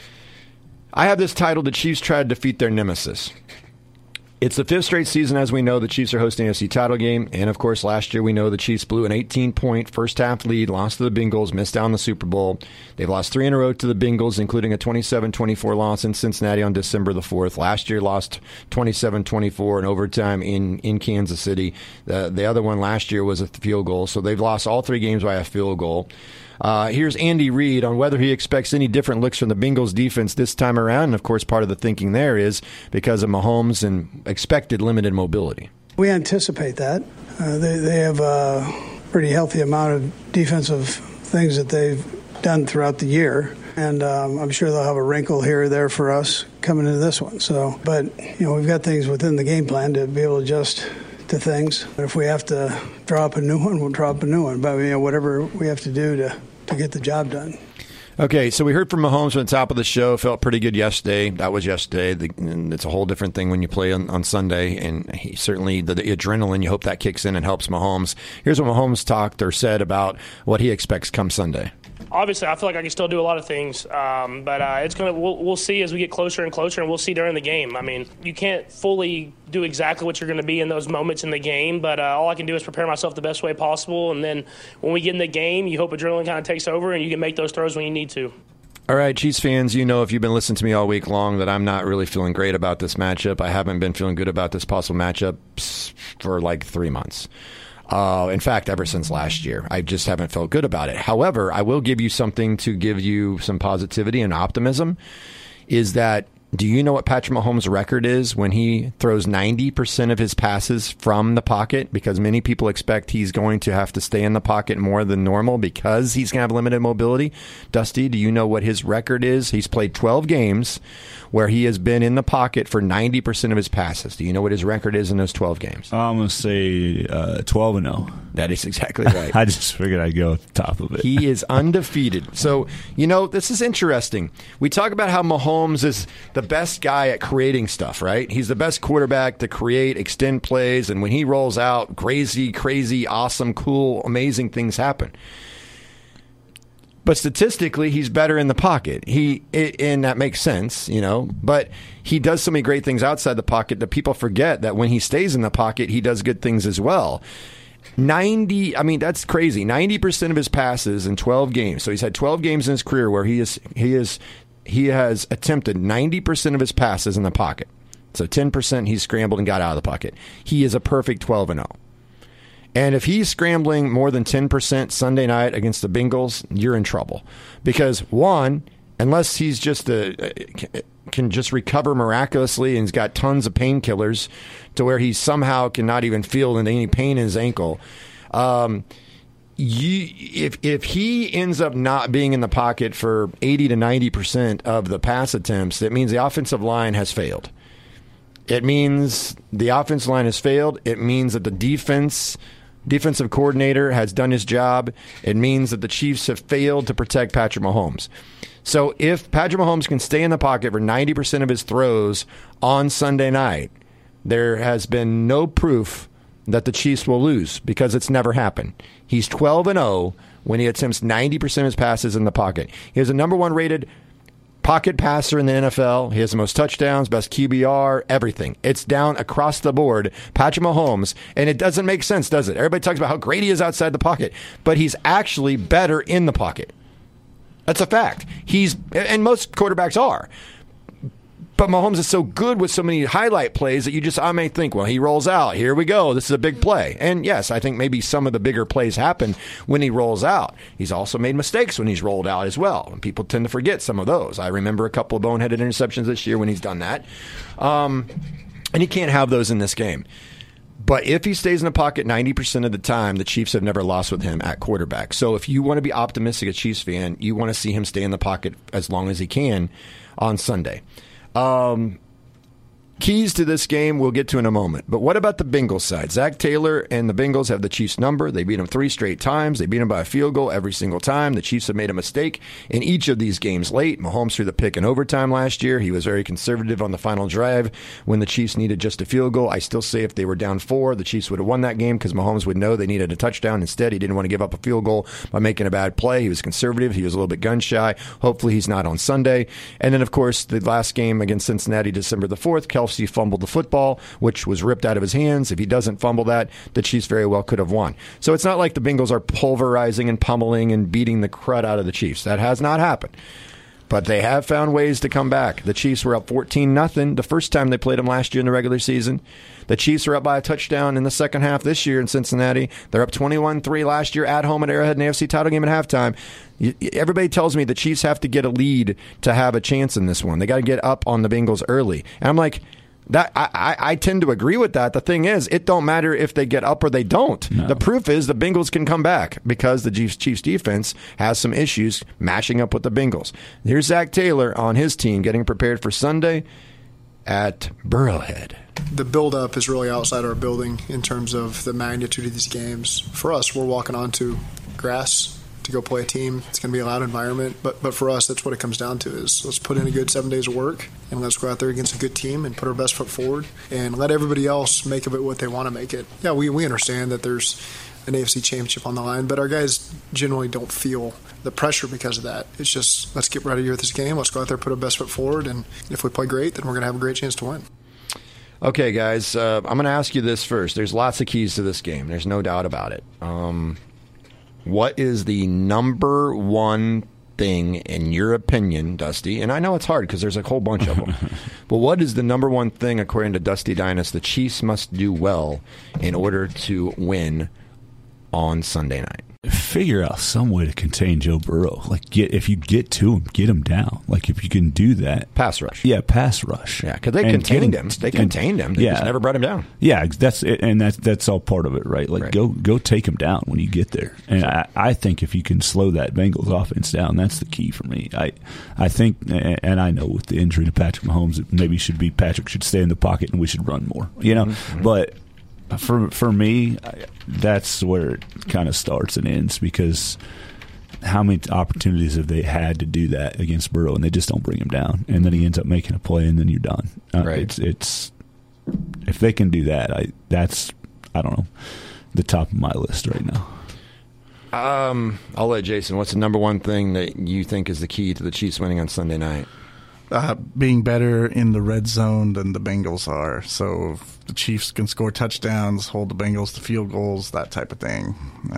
I have this titled, The Chiefs Try to Defeat Their Nemesis. It's the fifth straight season, as we know, the Chiefs are hosting the A F C title game. And, of course, last year we know the Chiefs blew an eighteen-point first-half lead, lost to the Bengals, missed out on the Super Bowl. They've lost three in a row to the Bengals, including a twenty-seven twenty-four loss in Cincinnati on December the fourth. Last year lost twenty-seven twenty-four in overtime in, in Kansas City. The, the other one last year was a field goal. So they've lost all three games by a field goal. Uh, here's Andy Reid on whether he expects any different looks from the Bengals defense this time around. And, of course, part of the thinking there is because of Mahomes and expected limited mobility. We anticipate that. Uh, they, they have a pretty healthy amount of defensive things that they've done throughout the year. And um, I'm sure they'll have a wrinkle here or there for us coming into this one. So, but, you know, we've got things within the game plan to be able to adjust to things. But if we have to draw up a new one, we'll draw up a new one. But, you know, whatever we have to do to, to get the job done. Okay, so we heard from Mahomes from the top of the show. Felt pretty good yesterday. That was yesterday. The, and it's a whole different thing when you play on, on Sunday. And he, certainly the, the adrenaline, you hope that kicks in and helps Mahomes. Here's what Mahomes talked or said about what he expects come Sunday. Obviously, I feel like I can still do a lot of things, um, but uh, it's gonna. We'll, we'll see as we get closer and closer, and we'll see during the game. I mean, you can't fully do exactly what you're going to be in those moments in the game, but uh, all I can do is prepare myself the best way possible, and then when we get in the game, you hope adrenaline kind of takes over, and you can make those throws when you need to. All right, Chiefs fans, you know if you've been listening to me all week long that I'm not really feeling great about this matchup. I haven't been feeling good about this possible matchup for like three months. Uh, in fact, ever since last year, I just haven't felt good about it. However, I will give you something to give you some positivity and optimism, is that do you know what Patrick Mahomes' record is when he throws ninety percent of his passes from the pocket? Because many people expect he's going to have to stay in the pocket more than normal because he's going to have limited mobility. Dusty, do you know what his record is? He's played twelve games where he has been in the pocket for ninety percent of his passes. Do you know what his record is in those twelve games? I'm going to say uh, twelve and oh. That is exactly right. I just figured I'd go at the top of it. He is undefeated. So, you know, this is interesting. We talk about how Mahomes is the best guy at creating stuff, right? He's the best quarterback to create, extend plays, and when he rolls out, crazy, crazy, awesome, cool, amazing things happen. But statistically, he's better in the pocket. He it, and that makes sense, you know. But he does so many great things outside the pocket that people forget that when he stays in the pocket, he does good things as well. ninety, I mean, that's crazy. ninety percent of his passes in twelve games. So he's had twelve games in his career where he is he is he has attempted ninety percent of his passes in the pocket. So ten percent he's scrambled and got out of the pocket. He is a perfect twelve and oh. And if he's scrambling more than ten percent Sunday night against the Bengals, you're in trouble. Because, one, unless he's just a, can just recover miraculously and he's got tons of painkillers to where he somehow cannot even feel any pain in his ankle, um, you, if if he ends up not being in the pocket for eighty to ninety percent of the pass attempts, that means the offensive line has failed. It means the offensive line has failed. It means that the defense... defensive coordinator has done his job. It means that the Chiefs have failed to protect Patrick Mahomes. So if Patrick Mahomes can stay in the pocket for ninety percent of his throws on Sunday night, there has been no proof that the Chiefs will lose because it's never happened. He's twelve and oh when he attempts ninety percent of his passes in the pocket. He has a number one rated pocket passer in the N F L. He has the most touchdowns, best Q B R, everything. It's down across the board. Patrick Mahomes, and it doesn't make sense, does it? Everybody talks about how great he is outside the pocket, but he's actually better in the pocket. That's a fact. He's, and most quarterbacks are. But Mahomes is so good with so many highlight plays that you just, I may think, well, he rolls out. Here we go. This is a big play. And yes, I think maybe some of the bigger plays happen when he rolls out. He's also made mistakes when he's rolled out as well. And people tend to forget some of those. I remember a couple of boneheaded interceptions this year when he's done that. Um, and he can't have those in this game. But if he stays in the pocket ninety percent of the time, the Chiefs have never lost with him at quarterback. So if you want to be optimistic as a Chiefs fan, you want to see him stay in the pocket as long as he can on Sunday. Um, keys to this game we'll get to in a moment. But what about the Bengals side? Zach Taylor and the Bengals have the Chiefs number. They beat them three straight times. They beat them by a field goal every single time. The Chiefs have made a mistake in each of these games late. Mahomes threw the pick in overtime last year. He was very conservative on the final drive when the Chiefs needed just a field goal. I still say if they were down four, the Chiefs would have won that game because Mahomes would know they needed a touchdown. Instead, he didn't want to give up a field goal by making a bad play. He was conservative. He was a little bit gun shy. Hopefully he's not on Sunday. And then, of course, the last game against Cincinnati, December the fourth, Kelsey fumbled the football. Football, which was ripped out of his hands. If he doesn't fumble that, the Chiefs very well could have won. So it's not like the Bengals are pulverizing and pummeling and beating the crud out of the Chiefs. That has not happened. But they have found ways to come back. The Chiefs were up fourteen nothing the first time they played them last year in the regular season. The Chiefs are up by a touchdown in the second half this year in Cincinnati. They're up twenty-one three last year at home at Arrowhead in the A F C title game at halftime. Everybody tells me the Chiefs have to get a lead to have a chance in this one. They got to get up on the Bengals early. And I'm like, That I, I, I tend to agree with that. The thing is, it don't matter if they get up or they don't. No. The proof is the Bengals can come back because the Chiefs, Chiefs defense has some issues matching up with the Bengals. Here's Zach Taylor on his team getting prepared for Sunday at Burrowhead. The build-up is really outside our building in terms of the magnitude of these games. For us, we're walking onto grass to go play a team. It's going to be a loud environment. But but for us, that's what it comes down to is let's put in a good seven days of work and let's go out there against a good team and put our best foot forward and let everybody else make of it what they want to make it. Yeah, we, we understand that there's an A F C championship on the line, but our guys generally don't feel the pressure because of that. It's just let's get ready with this game. Let's go out there, put our best foot forward, and if we play great, then we're going to have a great chance to win. Okay, guys, uh, I'm going to ask you this first. There's lots of keys to this game. There's no doubt about it. Um, what is the number one thing, in your opinion, Dusty? And I know it's hard because there's a whole bunch of them. But what is the number one thing, according to Dusty Dinas, the Chiefs must do well in order to win on Sunday night? Figure out some way to contain Joe Burrow. Like, get if you get to him, get him down. Like, if you can do that, pass rush. Yeah, pass rush. Yeah, because they and contained him. They contained him. They yeah, just never brought him down. Yeah, that's it, and that's that's all part of it, right? Like, right. go go take him down when you get there. And I, I think if you can slow that Bengals offense down, that's the key for me. I I think, and I know with the injury to Patrick Mahomes, it maybe should be Patrick should stay in the pocket and we should run more. You know, mm-hmm. but. For for me, that's where it kind of starts and ends because how many opportunities have they had to do that against Burrow and they just don't bring him down, and then he ends up making a play and then you're done. Uh, right. It's it's if they can do that, I that's I don't know the top of my list right now. Um, I'll let Jason. What's the number one thing that you think is the key to the Chiefs winning on Sunday night? Uh, being better in the red zone than the Bengals are. So if the Chiefs can score touchdowns, hold the Bengals to field goals, that type of thing.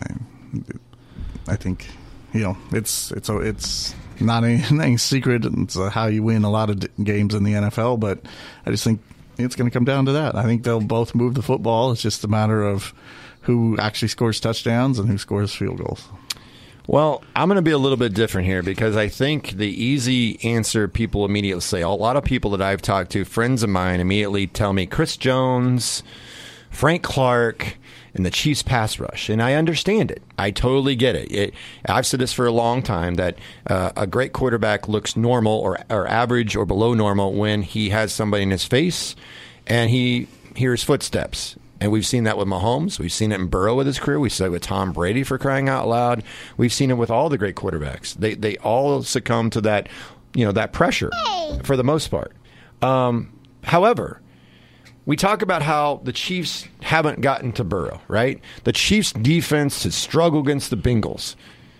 I, I think, you know, it's it's it's not anything secret. It's how you win a lot of games in the N F L, but I just think it's going to come down to that. I think they'll both move the football. It's just a matter of who actually scores touchdowns and who scores field goals. Well, I'm going to be a little bit different here because I think the easy answer people immediately say, a lot of people that I've talked to, friends of mine, immediately tell me Chris Jones, Frank Clark, and the Chiefs pass rush. And I understand it. I totally get it. it I've said this for a long time, that uh, a great quarterback looks normal or, or average or below normal when he has somebody in his face and he hears footsteps. And we've seen that with Mahomes. We've seen it in Burrow with his career. We've seen it with Tom Brady, for crying out loud. We've seen it with all the great quarterbacks. They they all succumb to that, you know, that pressure for the most part. Um, however, we talk about how the Chiefs haven't gotten to Burrow, right? The Chiefs' defense has struggled against the Bengals.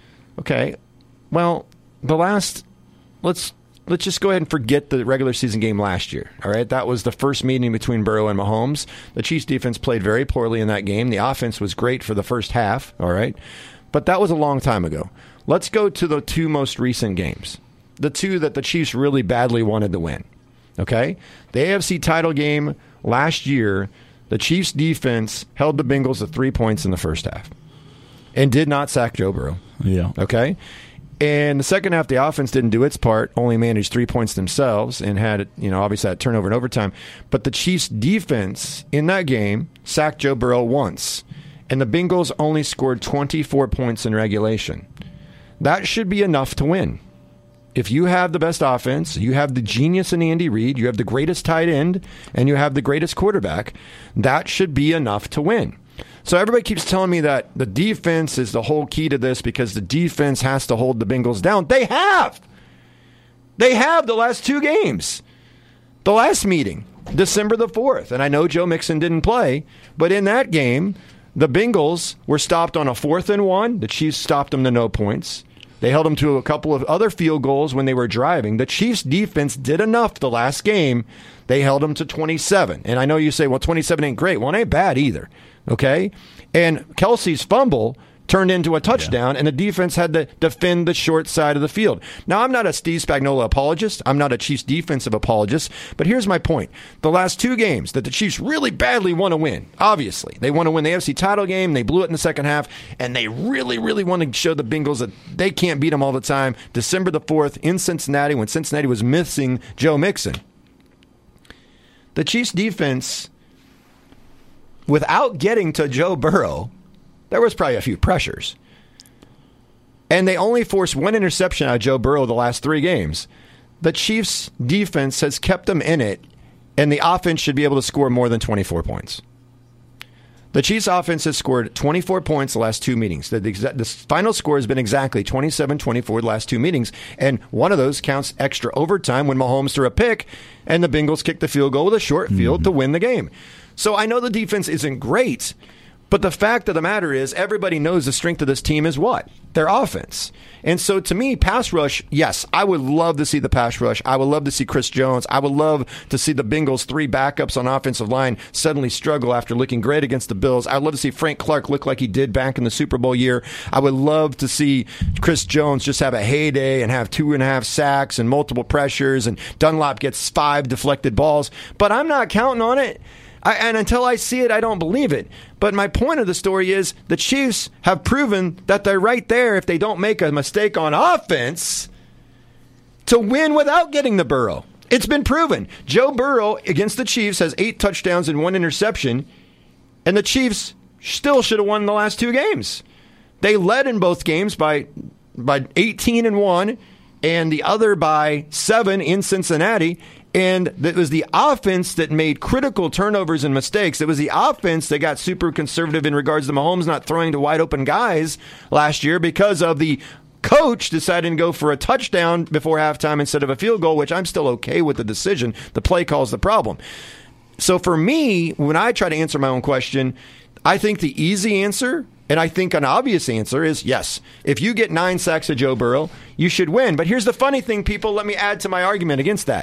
Okay, well, the last let's. Let's just go ahead and forget the regular season game last year. All right, that was the first meeting between Burrow and Mahomes. The Chiefs defense played very poorly in that game. The offense was great for the first half. All right, but that was a long time ago. Let's go to the two most recent games, the two that the Chiefs really badly wanted to win. Okay, the A F C title game last year, the Chiefs defense held the Bengals to three points in the first half and did not sack Joe Burrow. Yeah. Okay. And the second half, the offense didn't do its part, only managed three points themselves and had, you know, obviously had turnover in overtime. But the Chiefs' defense in that game sacked Joe Burrow once, and the Bengals only scored twenty-four points in regulation. That should be enough to win. If you have the best offense, you have the genius in Andy Reid, you have the greatest tight end, and you have the greatest quarterback, that should be enough to win. So everybody keeps telling me that the defense is the whole key to this because the defense has to hold the Bengals down. They have. They have the last two games. The last meeting, December the fourth. And I know Joe Mixon didn't play, but in that game, the Bengals were stopped on a fourth and one. The Chiefs stopped them to no points. They held them to a couple of other field goals when they were driving. The Chiefs' defense did enough the last game. They held them to twenty-seven. And I know you say, well, twenty-seven ain't great. Well, it ain't bad either. Okay? And Kelsey's fumble turned into a touchdown, yeah. and the defense had to defend the short side of the field. Now, I'm not a Steve Spagnuolo apologist. I'm not a Chiefs defensive apologist. But here's my point. The last two games that the Chiefs really badly want to win, obviously. They want to win the A F C title game. They blew it in the second half. And they really, really want to show the Bengals that they can't beat them all the time. December the fourth in Cincinnati, when Cincinnati was missing Joe Mixon. The Chiefs defense, without getting to Joe Burrow, there was probably a few pressures. And they only forced one interception out of Joe Burrow the last three games. The Chiefs' defense has kept them in it, and the offense should be able to score more than twenty-four points. The Chiefs' offense has scored twenty-four points the last two meetings. The, the, the final score has been exactly twenty-seven twenty-four the last two meetings, and one of those counts extra overtime when Mahomes threw a pick, and the Bengals kicked the field goal with a short field mm-hmm. to win the game. So I know the defense isn't great, but the fact of the matter is everybody knows the strength of this team is what? Their offense. And so to me, pass rush, yes, I would love to see the pass rush. I would love to see Chris Jones. I would love to see the Bengals' three backups on offensive line suddenly struggle after looking great against the Bills. I would love to see Frank Clark look like he did back in the Super Bowl year. I would love to see Chris Jones just have a heyday and have two and a half sacks and multiple pressures, and Dunlap gets five deflected balls. But I'm not counting on it. I, and until I see it, I don't believe it. But my point of the story is the Chiefs have proven that they're right there if they don't make a mistake on offense to win without getting the Burrow. It's been proven. Joe Burrow against the Chiefs has eight touchdowns and one interception, and the Chiefs still should have won the last two games. They led in both games by by eighteen and one, and the other by seven in Cincinnati. And it was the offense that made critical turnovers and mistakes. It was the offense that got super conservative in regards to Mahomes not throwing to wide open guys last year because of the coach deciding to go for a touchdown before halftime instead of a field goal, which I'm still okay with the decision. The play calls the problem. So for me, when I try to answer my own question, I think the easy answer, and I think an obvious answer, is yes. If you get nine sacks of Joe Burrow, you should win. But here's the funny thing, people. Let me add to my argument against that.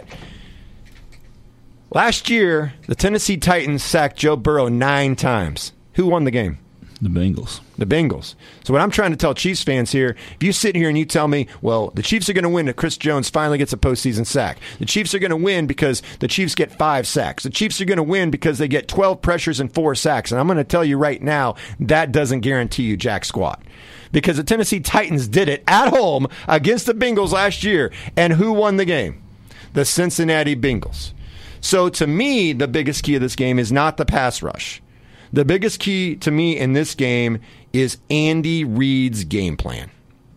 Last year, the Tennessee Titans sacked Joe Burrow nine times. Who won the game? The Bengals. The Bengals. So what I'm trying to tell Chiefs fans here, if you sit here and you tell me, well, the Chiefs are going to win if Chris Jones finally gets a postseason sack. The Chiefs are going to win because the Chiefs get five sacks. The Chiefs are going to win because they get twelve pressures and four sacks. And I'm going to tell you right now, that doesn't guarantee you jack squat. Because the Tennessee Titans did it at home against the Bengals last year. And who won the game? The Cincinnati Bengals. So to me, the biggest key of this game is not the pass rush. The biggest key to me in this game is Andy Reid's game plan.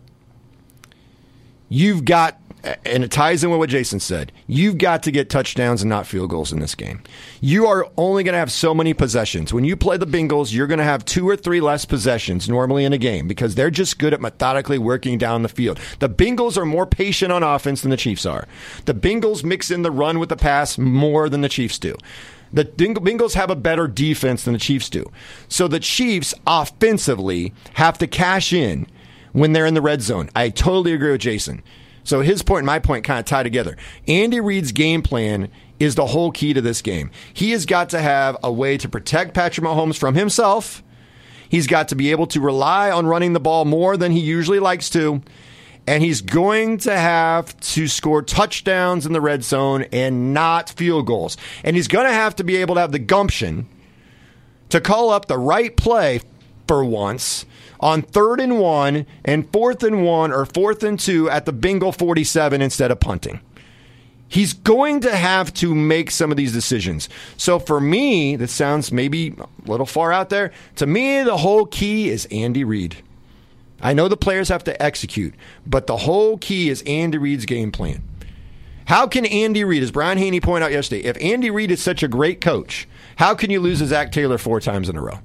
You've got, and it ties in with what Jason said, you've got to get touchdowns and not field goals in this game. You are only going to have so many possessions. When you play the Bengals, you're going to have two or three less possessions normally in a game because they're just good at methodically working down the field. The Bengals are more patient on offense than the Chiefs are. The Bengals mix in the run with the pass more than the Chiefs do. The Bengals have a better defense than the Chiefs do. So the Chiefs offensively have to cash in when they're in the red zone. I totally agree with Jason. So his point and my point kind of tie together. Andy Reid's game plan is the whole key to this game. He has got to have a way to protect Patrick Mahomes from himself. He's got to be able to rely on running the ball more than he usually likes to. And he's going to have to score touchdowns in the red zone and not field goals. And he's going to have to be able to have the gumption to call up the right play for once on third and one and fourth and one or fourth and two at the Bengal forty-seven instead of punting. He's going to have to make some of these decisions. So for me, that sounds maybe a little far out there. To me, the whole key is Andy Reid. I know the players have to execute, but the whole key is Andy Reid's game plan. How can Andy Reid, as Brian Haney pointed out yesterday, if Andy Reid is such a great coach, how can you lose to Zach Taylor four times in a row?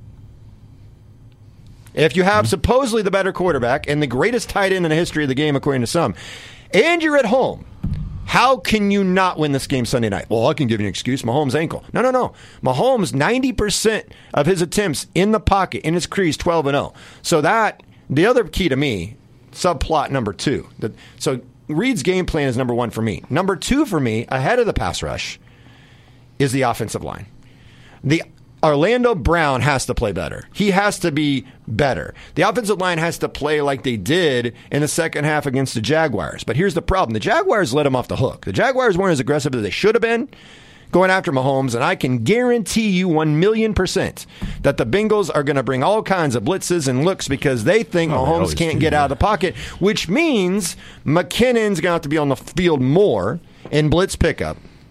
If you have supposedly the better quarterback and the greatest tight end in the history of the game, according to some, and you're at home, how can you not win this game Sunday night? Well, I can give you an excuse, Mahomes' ankle. No, no, no. Mahomes, ninety percent of his attempts in the pocket, in his crease, twelve and oh. So that, the other key to me, subplot number two. The, so Reid's game plan is number one for me. Number two for me, ahead of the pass rush, is the offensive line. The Orlando Brown has to play better. He has to be better. The offensive line has to play like they did in the second half against the Jaguars. But here's the problem. The Jaguars let him off the hook. The Jaguars weren't as aggressive as they should have been going after Mahomes, and I can guarantee you one million percent that the Bengals are going to bring all kinds of blitzes and looks because they think oh, Mahomes they can't do, get yeah. out of the pocket, which means McKinnon's going to have to be on the field more in blitz pickup.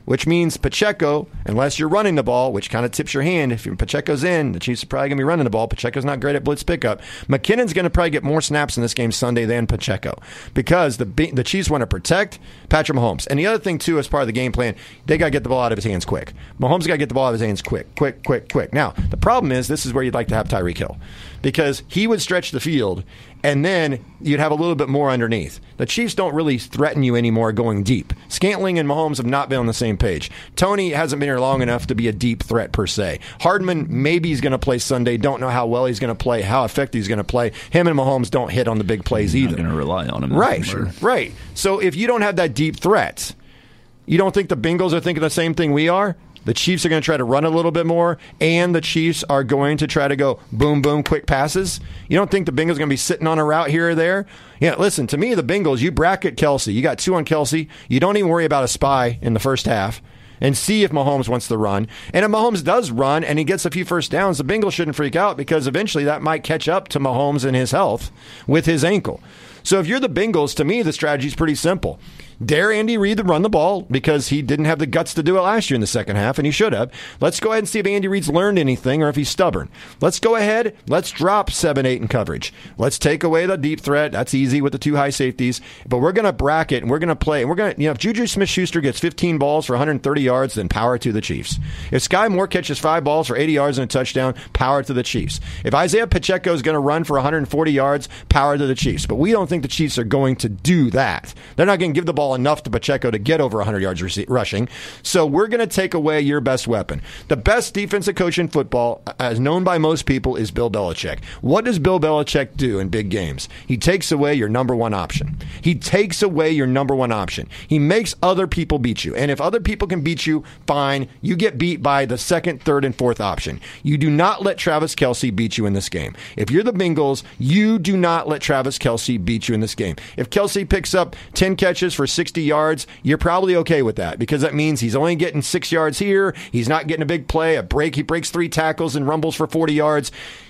which means Pacheco, unless you're running the ball, which kind of tips your hand. If Pacheco's in, the Chiefs are probably going to be running the ball. Pacheco's not great at blitz pickup. McKinnon's going to probably get more snaps in this game Sunday than Pacheco because the the Chiefs want to protect Patrick Mahomes. And the other thing, too, as part of the game plan, they got to get the ball out of his hands quick. Mahomes got to get the ball out of his hands quick, quick, quick, quick. Now, the problem is this is where you'd like to have Tyreek Hill because he would stretch the field and then you'd have a little bit more underneath. The Chiefs don't really threaten you anymore going deep. Scantling and Mahomes have not been on the same page. Tony hasn't been here long enough to be a deep threat per se. Hardman, maybe he's going to play Sunday. Don't know how well he's going to play, how effective he's going to play. Him and Mahomes don't hit on the big plays You're either. Not going to rely on him. Right, sure. right. So if you don't have that deep threat, you don't think the Bengals are thinking the same thing we are? The Chiefs are going to try to run a little bit more, and the Chiefs are going to try to go boom, boom, quick passes. You don't think the Bengals are going to be sitting on a route here or there? Yeah, listen, to me, the Bengals, you bracket Kelsey. You got two on Kelsey. You don't even worry about a spy in the first half and see if Mahomes wants to run. And if Mahomes does run and he gets a few first downs, the Bengals shouldn't freak out because eventually that might catch up to Mahomes and his health with his ankle. So if you're the Bengals, to me, the strategy is pretty simple. Dare Andy Reid to run the ball because he didn't have the guts to do it last year in the second half, and he should have. Let's go ahead and see if Andy Reid's learned anything or if he's stubborn. Let's go ahead. Let's drop seven eight in coverage. Let's take away the deep threat. That's easy with the two high safeties. But we're going to bracket, and we're going to play. And we're going to, you know, if Juju Smith-Schuster gets fifteen balls for one hundred thirty yards, then power to the Chiefs. If Sky Moore catches five balls for eighty yards and a touchdown, power to the Chiefs. If Isaiah Pacheco is going to run for one hundred forty yards, power to the Chiefs. But we don't think the Chiefs are going to do that. They're not going to give the ball enough to Pacheco to get over one hundred yards rec- rushing. So we're going to take away your best weapon. The best defensive coach in football, as known by most people, is Bill Belichick. What does Bill Belichick do in big games? He takes away your number one option. He takes away your number one option. He makes other people beat you. And if other people can beat you, fine. You get beat by the second, third, and fourth option. You do not let Travis Kelce beat you in this game. If you're the Bengals, you do not let Travis Kelce beat you in this game. If Kelce picks up ten catches for sixty yards, you're probably okay with that because that means he's only getting six yards here. He's not getting a big play, a break. He breaks three tackles and rumbles for forty yards.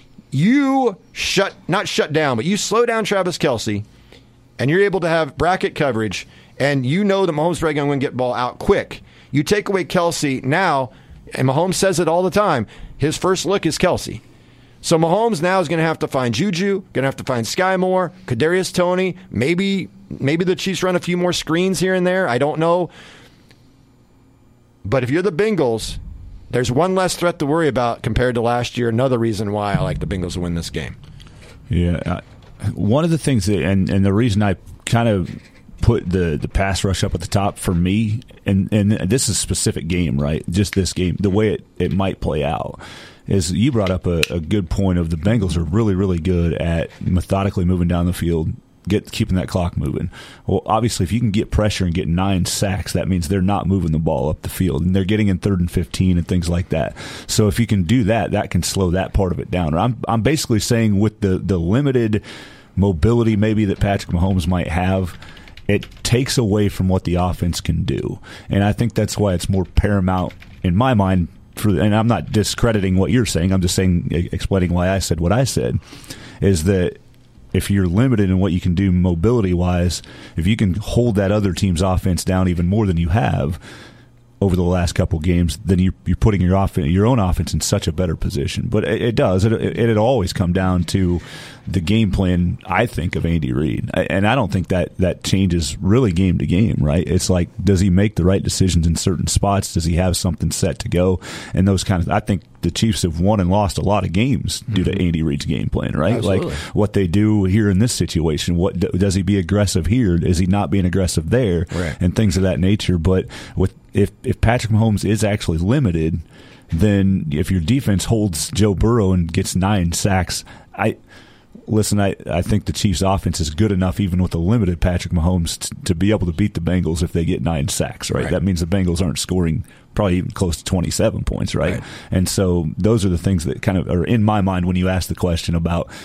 You shut, not shut down, but you slow down Travis Kelce, and you're able to have bracket coverage, and you know that Mahomes is going to get the ball out quick. You take away Kelce now, and Mahomes says it all the time, his first look is Kelce. So Mahomes now is going to have to find Juju, going to have to find Sky Moore, Kadarius Toney, maybe maybe the Chiefs run a few more screens here and there. I don't know. But if you're the Bengals, there's one less threat to worry about compared to last year. Another reason why I like the Bengals to win this game. Yeah. Uh, one of the things, that, and, and the reason I kind of put the, the pass rush up at the top for me, and, and this is a specific game, right? Just this game, the way it, it might play out. Is you brought up a, a good point of the Bengals are really, really good at methodically moving down the field, get keeping that clock moving. Well, obviously, if you can get pressure and get nine sacks, that means they're not moving the ball up the field, and they're getting in third and fifteen and things like that. So if you can do that, that can slow that part of it down. I'm I'm basically saying with the, the limited mobility maybe that Patrick Mahomes might have, it takes away from what the offense can do. And I think that's why it's more paramount in my mind. For, and I'm not discrediting what you're saying. I'm just saying, explaining why I said what I said, is that if you're limited in what you can do mobility-wise, if you can hold that other team's offense down even more than you have over the last couple games, then you're, you're putting your offense, your own offense in such a better position. But it, it does. It, it, it'll always come down to the game plan, I think, of Andy Reid. And I don't think that, that changes really game to game, right? It's like, does he make the right decisions in certain spots? Does he have something set to go? And those kind of, I think the Chiefs have won and lost a lot of games due to Andy Reid's game plan, right? Absolutely. Like what they do here in this situation. What does he be aggressive here? Is he not being aggressive there? Right. And things of that nature. But with if if Patrick Mahomes is actually limited, then if your defense holds Joe Burrow and gets nine sacks, I listen. I, I think the Chiefs' offense is good enough, even with a limited Patrick Mahomes, t- to be able to beat the Bengals if they get nine sacks. Right? Right. That means the Bengals aren't scoring probably even close to twenty-seven points. Right? Right. And so those are the things that kind of are in my mind when you ask the question about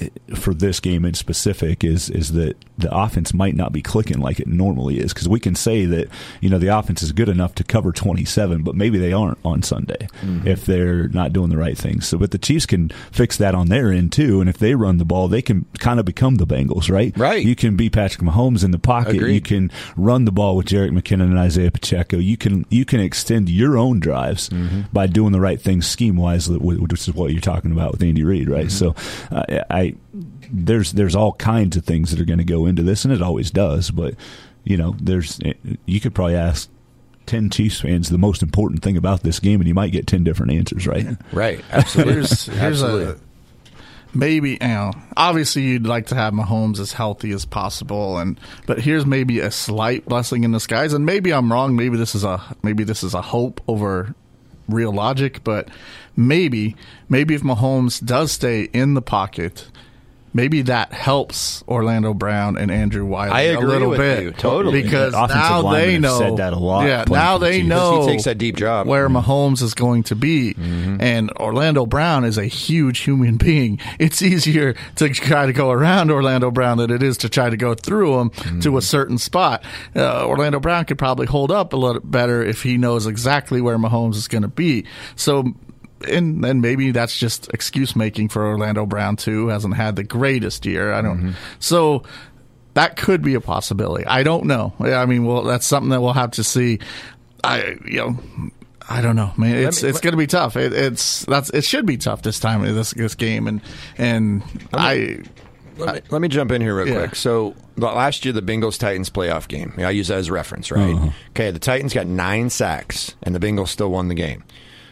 for this game in specific is is that the offense might not be clicking like it normally is, because we can say that, you know, the offense is good enough to cover twenty-seven, but maybe they aren't on Sunday mm-hmm. if they're not doing the right things. So, but the Chiefs can fix that on their end too, and if they run the ball, they can kind of become the Bengals, right? Right. You can be Patrick Mahomes in the pocket. Agreed. You can run the ball with Jerick McKinnon and Isaiah Pacheco. You can you can extend your own drives mm-hmm. by doing the right things scheme wise, which is what you're talking about with Andy Reid, right? Mm-hmm. So, uh, I there's there's all kinds of things that are going to go into this, and it always does. But you know, there's you could probably ask ten Chiefs fans the most important thing about this game, and you might get ten different answers, right? Right. Absolutely. Here's, here's Absolutely. a maybe, you know, obviously you'd like to have Mahomes as healthy as possible, and but here's maybe a slight blessing in disguise, and maybe I'm wrong. Maybe this is a maybe this is a hope over real logic, but maybe maybe if Mahomes does stay in the pocket, maybe that helps Orlando Brown and Andrew Wiley I agree a little with bit. You, totally. Because the now they know. Said that a lot. Yeah, now they know he takes that deep job. where mm-hmm. Mahomes is going to be. Mm-hmm. And Orlando Brown is a huge human being. It's easier to try to go around Orlando Brown than it is to try to go through him mm-hmm. to a certain spot. Uh, Orlando Brown could probably hold up a little better if he knows exactly where Mahomes is going to be. So, and then maybe that's just excuse making for Orlando Brown too. Hasn't had the greatest year. I don't. Mm-hmm. So that could be a possibility. I don't know. I mean, well, that's something that we'll have to see. I, you know, I don't know, man. It's me, it's going to be tough. It, it's that's it should be tough this time this this game, and and let I. Me, let, me, let me jump in here real yeah. quick. So last year, the Bengals Titans playoff game. I use that as reference, right? Uh-huh. Okay, the Titans got nine sacks, and the Bengals still won the game.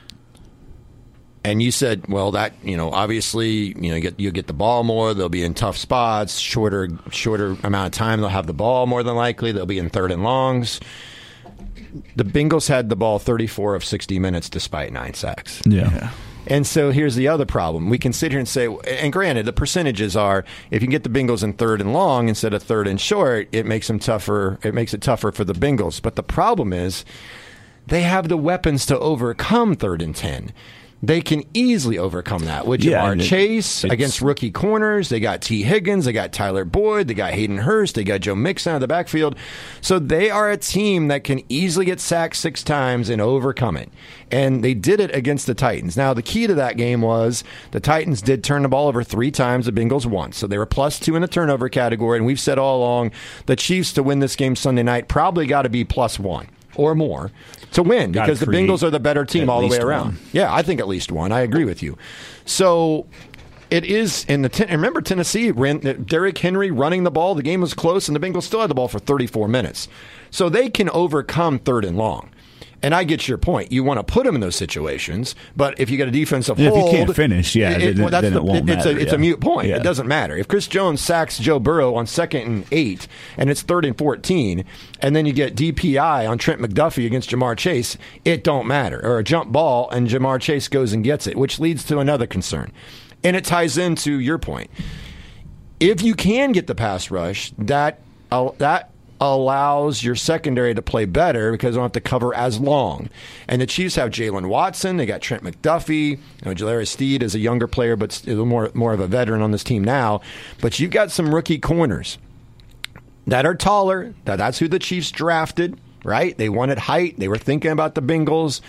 And you said, well, that, you know, obviously, you know, you get you get the ball more. They'll be in tough spots, shorter shorter amount of time. They'll have the ball more than likely. They'll be in third and longs. The Bengals had the ball thirty-four of sixty minutes despite nine sacks. Yeah. yeah. And so here's the other problem. We can sit here and say, and granted, the percentages are, if you get the Bengals in third and long instead of third and short, it makes them tougher. It makes it tougher for the Bengals. But the problem is, they have the weapons to overcome third and ten. They can easily overcome that with yeah, Jamar it, Chase against rookie corners. They got T. Higgins. They got Tyler Boyd. They got Hayden Hurst. They got Joe Mixon out of the backfield. So they are a team that can easily get sacked six times and overcome it. And they did it against the Titans. Now, the key to that game was the Titans did turn the ball over three times, the Bengals once. So they were plus two in the turnover category. And we've said all along, the Chiefs to win this game Sunday night probably got to be plus one or more to win, because the Bengals are the better team all the way around. One. Yeah, I think at least one. I agree with you. So it is in the ten, remember Tennessee ran Derrick Henry running the ball. The game was close, and the Bengals still had the ball for thirty-four minutes. So they can overcome third and long. And I get your point. You want to put them in those situations, but if you get a defensive yeah, hold, if you can't finish, yeah, it, then, that's then the, it won't it's matter. A, it's yeah. a mute point. Yeah. It doesn't matter. If Chris Jones sacks Joe Burrow on second and eight, and it's third and fourteen, and then you get D P I on Trent McDuffie against Jamar Chase, it don't matter. Or a jump ball, and Jamar Chase goes and gets it, which leads to another concern. And it ties into your point. If you can get the pass rush, that uh, that allows your secondary to play better because they don't have to cover as long. And the Chiefs have Jalen Watson. They got Trent McDuffie. You know, Jalarius Steed is a younger player, but more more of a veteran on this team now. But you've got some rookie corners that are taller. That's who the Chiefs drafted, right? They wanted height. They were thinking about the Bengals.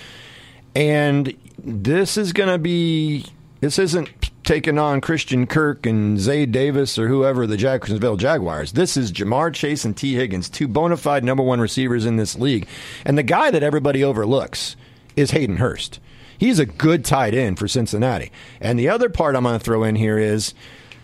And this is going to be... This isn't taking on Christian Kirk and Zay Davis or whoever, the Jacksonville Jaguars. This is Jamar Chase and T. Higgins, two bona fide number one receivers in this league. And the guy that everybody overlooks is Hayden Hurst. He's a good tight end for Cincinnati. And the other part I'm going to throw in here is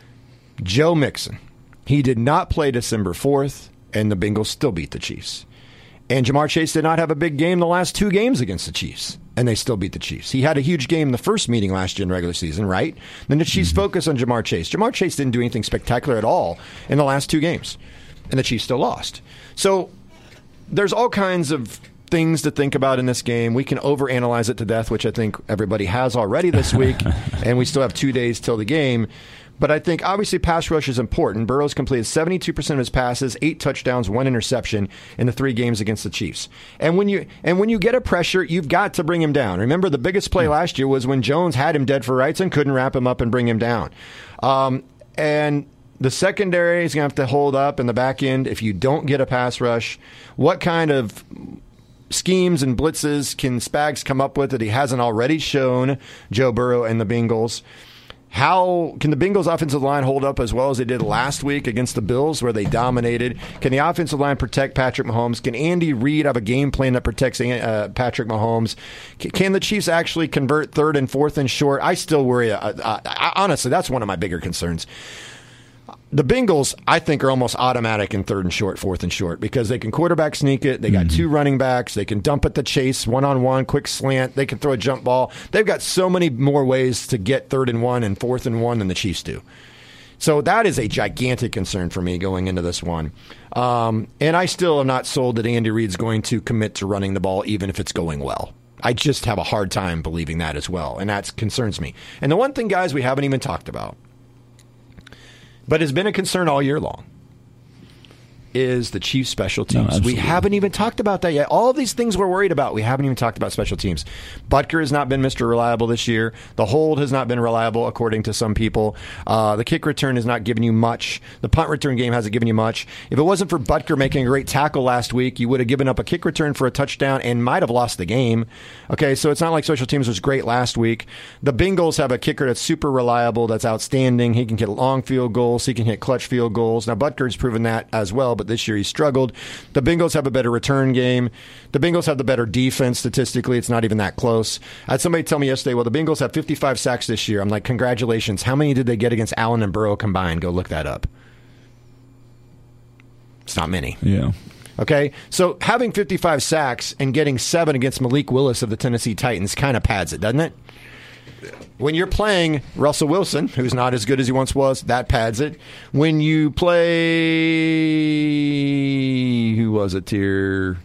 Joe Mixon. He did not play December fourth, and the Bengals still beat the Chiefs. And Jamar Chase did not have a big game the last two games against the Chiefs, and they still beat the Chiefs. He had a huge game the first meeting last year in regular season, right? Then the Chiefs mm-hmm. focused on Jamar Chase. Jamar Chase didn't do anything spectacular at all in the last two games, and the Chiefs still lost. So there's all kinds of things to think about in this game. We can overanalyze it to death, which I think everybody has already this week, and we still have two days till the game. But I think, obviously, pass rush is important. Burrow's completed seventy-two percent of his passes, eight touchdowns, one interception in the three games against the Chiefs. And when you and when you get a pressure, you've got to bring him down. Remember, the biggest play last year was when Jones had him dead for rights and couldn't wrap him up and bring him down. Um, and the secondary is going to have to hold up in the back end if you don't get a pass rush. What kind of schemes and blitzes can Spags come up with that he hasn't already shown Joe Burrow and the Bengals? How can the Bengals offensive line hold up as well as they did last week against the Bills where they dominated? Can the offensive line protect Patrick Mahomes? Can Andy Reid have a game plan that protects uh, Patrick Mahomes? Can the Chiefs actually convert third and fourth and short? I still worry. Uh, uh, honestly, that's one of my bigger concerns. The Bengals, I think, are almost automatic in third and short, fourth and short, because they can quarterback sneak it. They got mm-hmm. two running backs. They can dump at the chase, one-on-one, quick slant. They can throw a jump ball. They've got so many more ways to get third and one and fourth and one than the Chiefs do. So that is a gigantic concern for me going into this one. Um, and I still am not sold that Andy Reid's going to commit to running the ball, even if it's going well. I just have a hard time believing that as well, and that concerns me. And the one thing, guys, we haven't even talked about, but has been a concern all year long, is the Chiefs' special teams. No, we haven't even talked about that yet. All of these things we're worried about, we haven't even talked about special teams. Butker has not been Mister Reliable this year. The hold has not been reliable, according to some people. Uh, the kick return has not given you much. The punt return game hasn't given you much. If it wasn't for Butker making a great tackle last week, you would have given up a kick return for a touchdown and might have lost the game. Okay, so it's not like special teams was great last week. The Bengals have a kicker that's super reliable, that's outstanding. He can hit long field goals. He can hit clutch field goals. Now, Butker's proven that as well, but this year he struggled. The Bengals have a better return game. The Bengals have the better defense statistically. It's not even that close. I had somebody tell me yesterday, well, the Bengals have fifty-five sacks this year. I'm like, congratulations. How many did they get against Allen and Burrow combined? Go look that up. It's not many. Yeah. Okay, so having fifty-five sacks and getting seven against Malik Willis of the Tennessee Titans kind of pads it, doesn't it? When you're playing Russell Wilson, who's not as good as he once was, that pads it. When you play... Who was it here?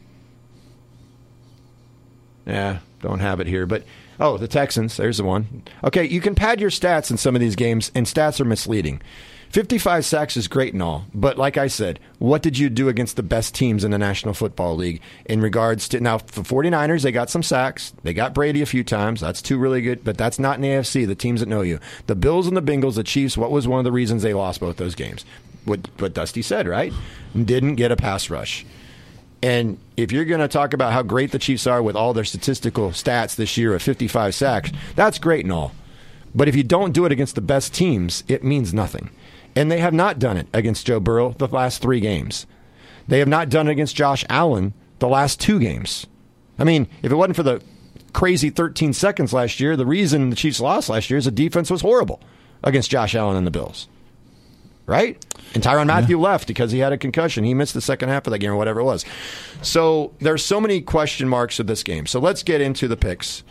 Yeah, don't have it here. But, oh, the Texans. There's the one. Okay, you can pad your stats in some of these games, and stats are misleading. fifty-five sacks is great and all, but like I said, what did you do against the best teams in the National Football League in regards to... Now, for 49ers, they got some sacks. They got Brady a few times. That's two really good, but that's not in the A F C, the teams that know you. The Bills and the Bengals, the Chiefs, what was one of the reasons they lost both those games? What, what Dusty said, right? Didn't get a pass rush. And if you're going to talk about how great the Chiefs are with all their statistical stats this year of fifty-five sacks, that's great and all. But if you don't do it against the best teams, it means nothing. And they have not done it against Joe Burrow the last three games. They have not done it against Josh Allen the last two games. I mean, if it wasn't for the crazy thirteen seconds last year, the reason the Chiefs lost last year is the defense was horrible against Josh Allen and the Bills. Right? And Tyrann Mathieu yeah. left because he had a concussion. He missed the second half of that game or whatever it was. So there's so many question marks of this game. So let's get into the picks.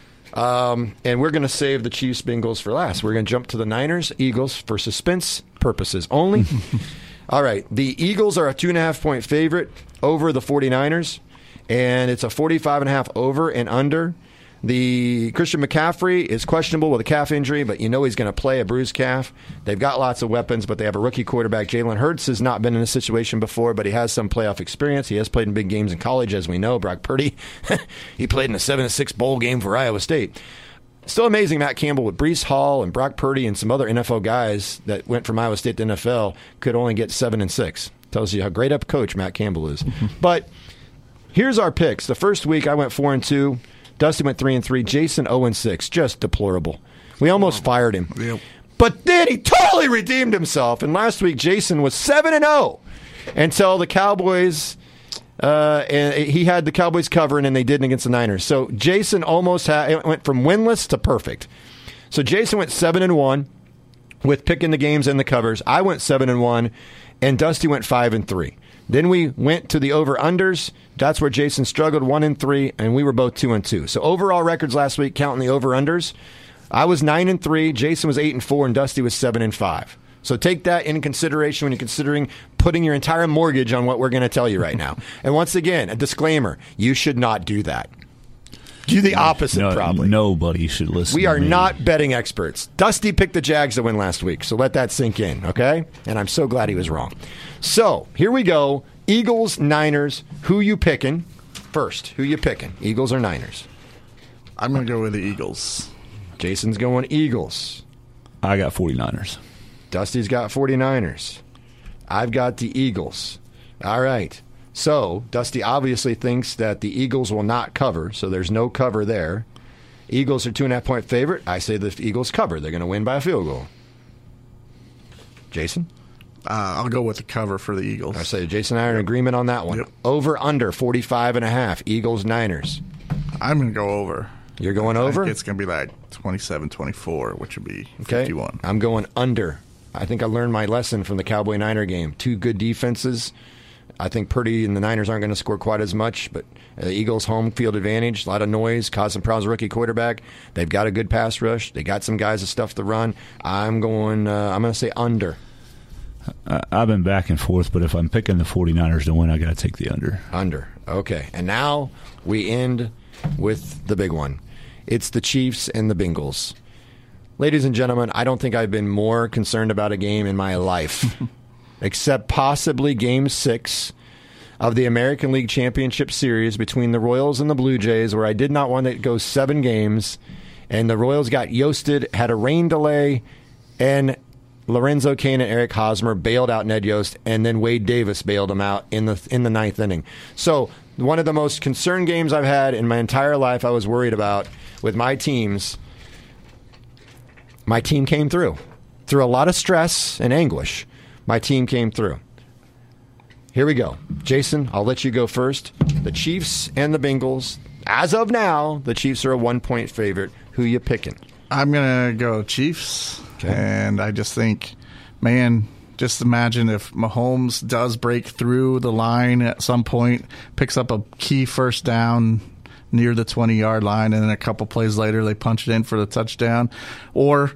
Um, and we're going to save the Chiefs Bengals for last. We're going to jump to the Niners Eagles for suspense purposes only. All right. The Eagles are a two and a half point favorite over the 49ers, and it's a forty-five and a half over and under. The Christian McCaffrey is questionable with a calf injury, but you know he's going to play a bruised calf. They've got lots of weapons, but they have a rookie quarterback. Jalen Hurts has not been in this situation before, but he has some playoff experience. He has played in big games in college, as we know. Brock Purdy, he played in a seven to six bowl game for Iowa State. Still amazing, Matt Campbell with Breece Hall and Brock Purdy and some other N F L guys that went from Iowa State to N F L could only get seven and six. Tells you how great a coach Matt Campbell is. But here's our picks. The first week I went four and two. Dusty went three and three. Jason zero and six. Just deplorable. We almost fired him. Yep. But then he totally redeemed himself. And last week Jason was seven and zero until the Cowboys. Uh, and he had the Cowboys covering, and they didn't against the Niners. So Jason almost had, went from winless to perfect. So Jason went seven and one with picking the games and the covers. I went seven and one, and Dusty went five and three. Then we went to the over-unders. That's where Jason struggled, one and three, and we were both two and two. So overall records last week, counting the over-unders, I was nine and three, Jason was eight and four, and Dusty was seven and five. So take that into consideration when you're considering putting your entire mortgage on what we're going to tell you right now. And once again, a disclaimer: you should not do that. Do the opposite, no, probably. Nobody should listen. We to are me. not betting experts. Dusty picked the Jags to win last week, so let that sink in, okay? And I'm so glad he was wrong. So here we go. Eagles, Niners. Who you picking first? Who you picking? Eagles or Niners? I'm going to go with the Eagles. Jason's going Eagles. I got 49ers. Dusty's got 49ers. I've got the Eagles. All right. So, Dusty obviously thinks that the Eagles will not cover, so there's no cover there. Eagles are two and a half point favorite. I say the Eagles cover. They're going to win by a field goal. Jason? Uh, I'll go with the cover for the Eagles. I say Jason and I are in agreement on that one. Yep. Over, under, forty-five and a half. Eagles, Niners. I'm going to go over. You're going over? I think it's going to be like twenty-seven twenty-four, which would be okay. fifty-one. I'm going under. I think I learned my lesson from the Cowboy-Niner game. Two good defenses. I think Purdy and the Niners aren't going to score quite as much, but the Eagles' home field advantage, a lot of noise, caused some problems with rookie quarterback. They've got a good pass rush. They got some guys to stuff the run. I'm going. Uh, I'm going to say under. Uh, I've been back and forth, but if I'm picking the 49ers to win, I got to take the under. Under. Okay, and now we end with the big one. It's the Chiefs and the Bengals. Ladies and gentlemen, I don't think I've been more concerned about a game in my life. Except possibly Game six of the American League Championship Series between the Royals and the Blue Jays, where I did not want it to go seven games, and the Royals got yoasted, had a rain delay, and Lorenzo Cain and Eric Hosmer bailed out Ned Yost, and then Wade Davis bailed him out in the in the ninth inning. So one of the most concerned games I've had in my entire life I was worried about with my teams. My team came through. Through a lot of stress and anguish. My team came through. Here we go. Jason, I'll let you go first. The Chiefs and the Bengals. As of now, the Chiefs are a one-point favorite. Who you picking? I'm going to go Chiefs. Okay. And I just think, man, just imagine if Mahomes does break through the line at some point, picks up a key first down near the twenty-yard line, and then a couple plays later they punch it in for the touchdown. Or...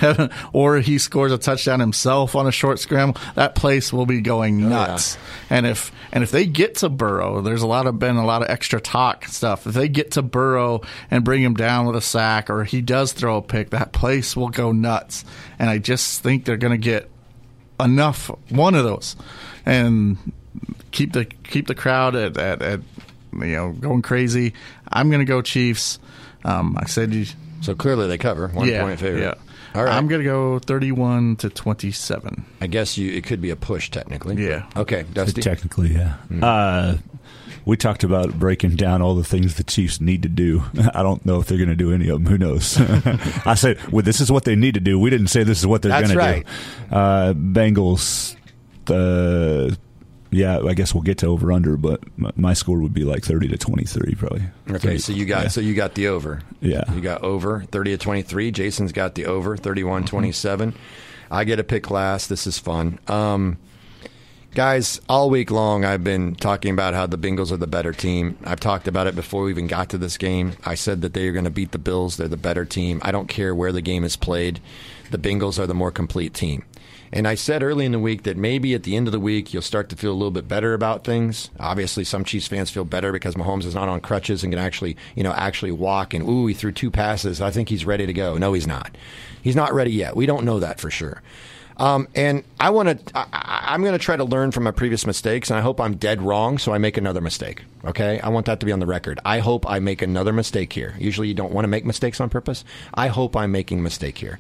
or he scores a touchdown himself on a short scramble, that place will be going nuts. Oh, yeah. And if and if they get to Burrow, there's a lot of been a lot of extra talk stuff. If they get to Burrow and bring him down with a sack, or he does throw a pick, that place will go nuts. And I just think they're going to get enough one of those and keep the keep the crowd at, at, at you know going crazy. I'm going to go Chiefs. Um, I said you. So clearly they cover one yeah, point favorite. Yeah. All right. I'm going to go thirty-one to twenty-seven. I guess you it could be a push technically. Yeah. Okay, Dusty. Technically, yeah. Mm-hmm. Uh, we talked about breaking down all the things the Chiefs need to do. I don't know if they're going to do any of them. Who knows? I said, well, this is what they need to do. We didn't say this is what they're going to right. do. Uh, Bengals, uh, yeah, I guess we'll get to over under, but my score would be like thirty to twenty-three, probably. Okay, thirty, so you got yeah. so you got the over. Yeah, you got over thirty to twenty-three. Jason's got the over thirty-one twenty-seven. Mm-hmm. I get to pick last. This is fun, um, guys. All week long, I've been talking about how the Bengals are the better team. I've talked about it before we even got to this game. I said that they are going to beat the Bills. They're the better team. I don't care where the game is played. The Bengals are the more complete team. And I said early in the week that maybe at the end of the week you'll start to feel a little bit better about things. Obviously, some Chiefs fans feel better because Mahomes is not on crutches and can actually, you know, actually walk. And ooh, he threw two passes. I think he's ready to go. No, he's not. He's not ready yet. We don't know that for sure. Um, and I want to. I'm going to try to learn from my previous mistakes, and I hope I'm dead wrong, so I make another mistake. Okay, I want that to be on the record. I hope I make another mistake here. Usually, you don't want to make mistakes on purpose. I hope I'm making a mistake here.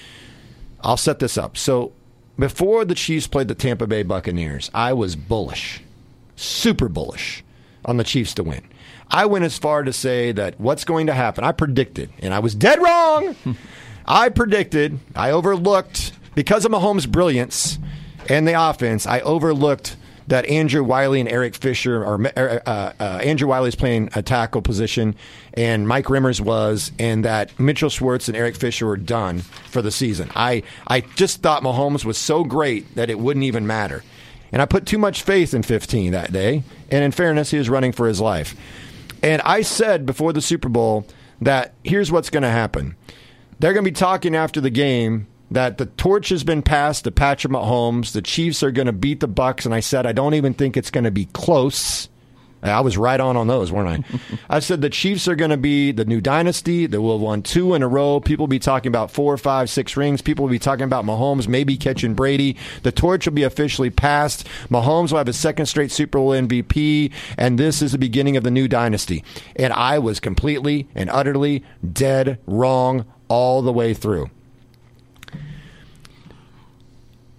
I'll set this up. So. Before the Chiefs played the Tampa Bay Buccaneers, I was bullish, super bullish, on the Chiefs to win. I went as far to say that what's going to happen, I predicted, and I was dead wrong. I predicted, I overlooked, because of Mahomes' brilliance and the offense, I overlooked that Andrew Wiley and Eric Fisher, or uh, uh, Andrew Wiley's playing a tackle position, and Mike Rimmers was, and that Mitchell Schwartz and Eric Fisher were done for the season. I, I just thought Mahomes was so great that it wouldn't even matter. And I put too much faith in fifteen that day, and in fairness, he was running for his life. And I said before the Super Bowl that here's what's going to happen. They're going to be talking after the game that the torch has been passed to Patrick Mahomes. The Chiefs are going to beat the Bucs, and I said I don't even think it's going to be close. I was right on on those, weren't I? I said the Chiefs are going to be the new dynasty. They will have won two in a row. People will be talking about four, five, six rings. People will be talking about Mahomes maybe catching Brady. The torch will be officially passed. Mahomes will have his second straight Super Bowl M V P, and this is the beginning of the new dynasty. And I was completely and utterly dead wrong all the way through.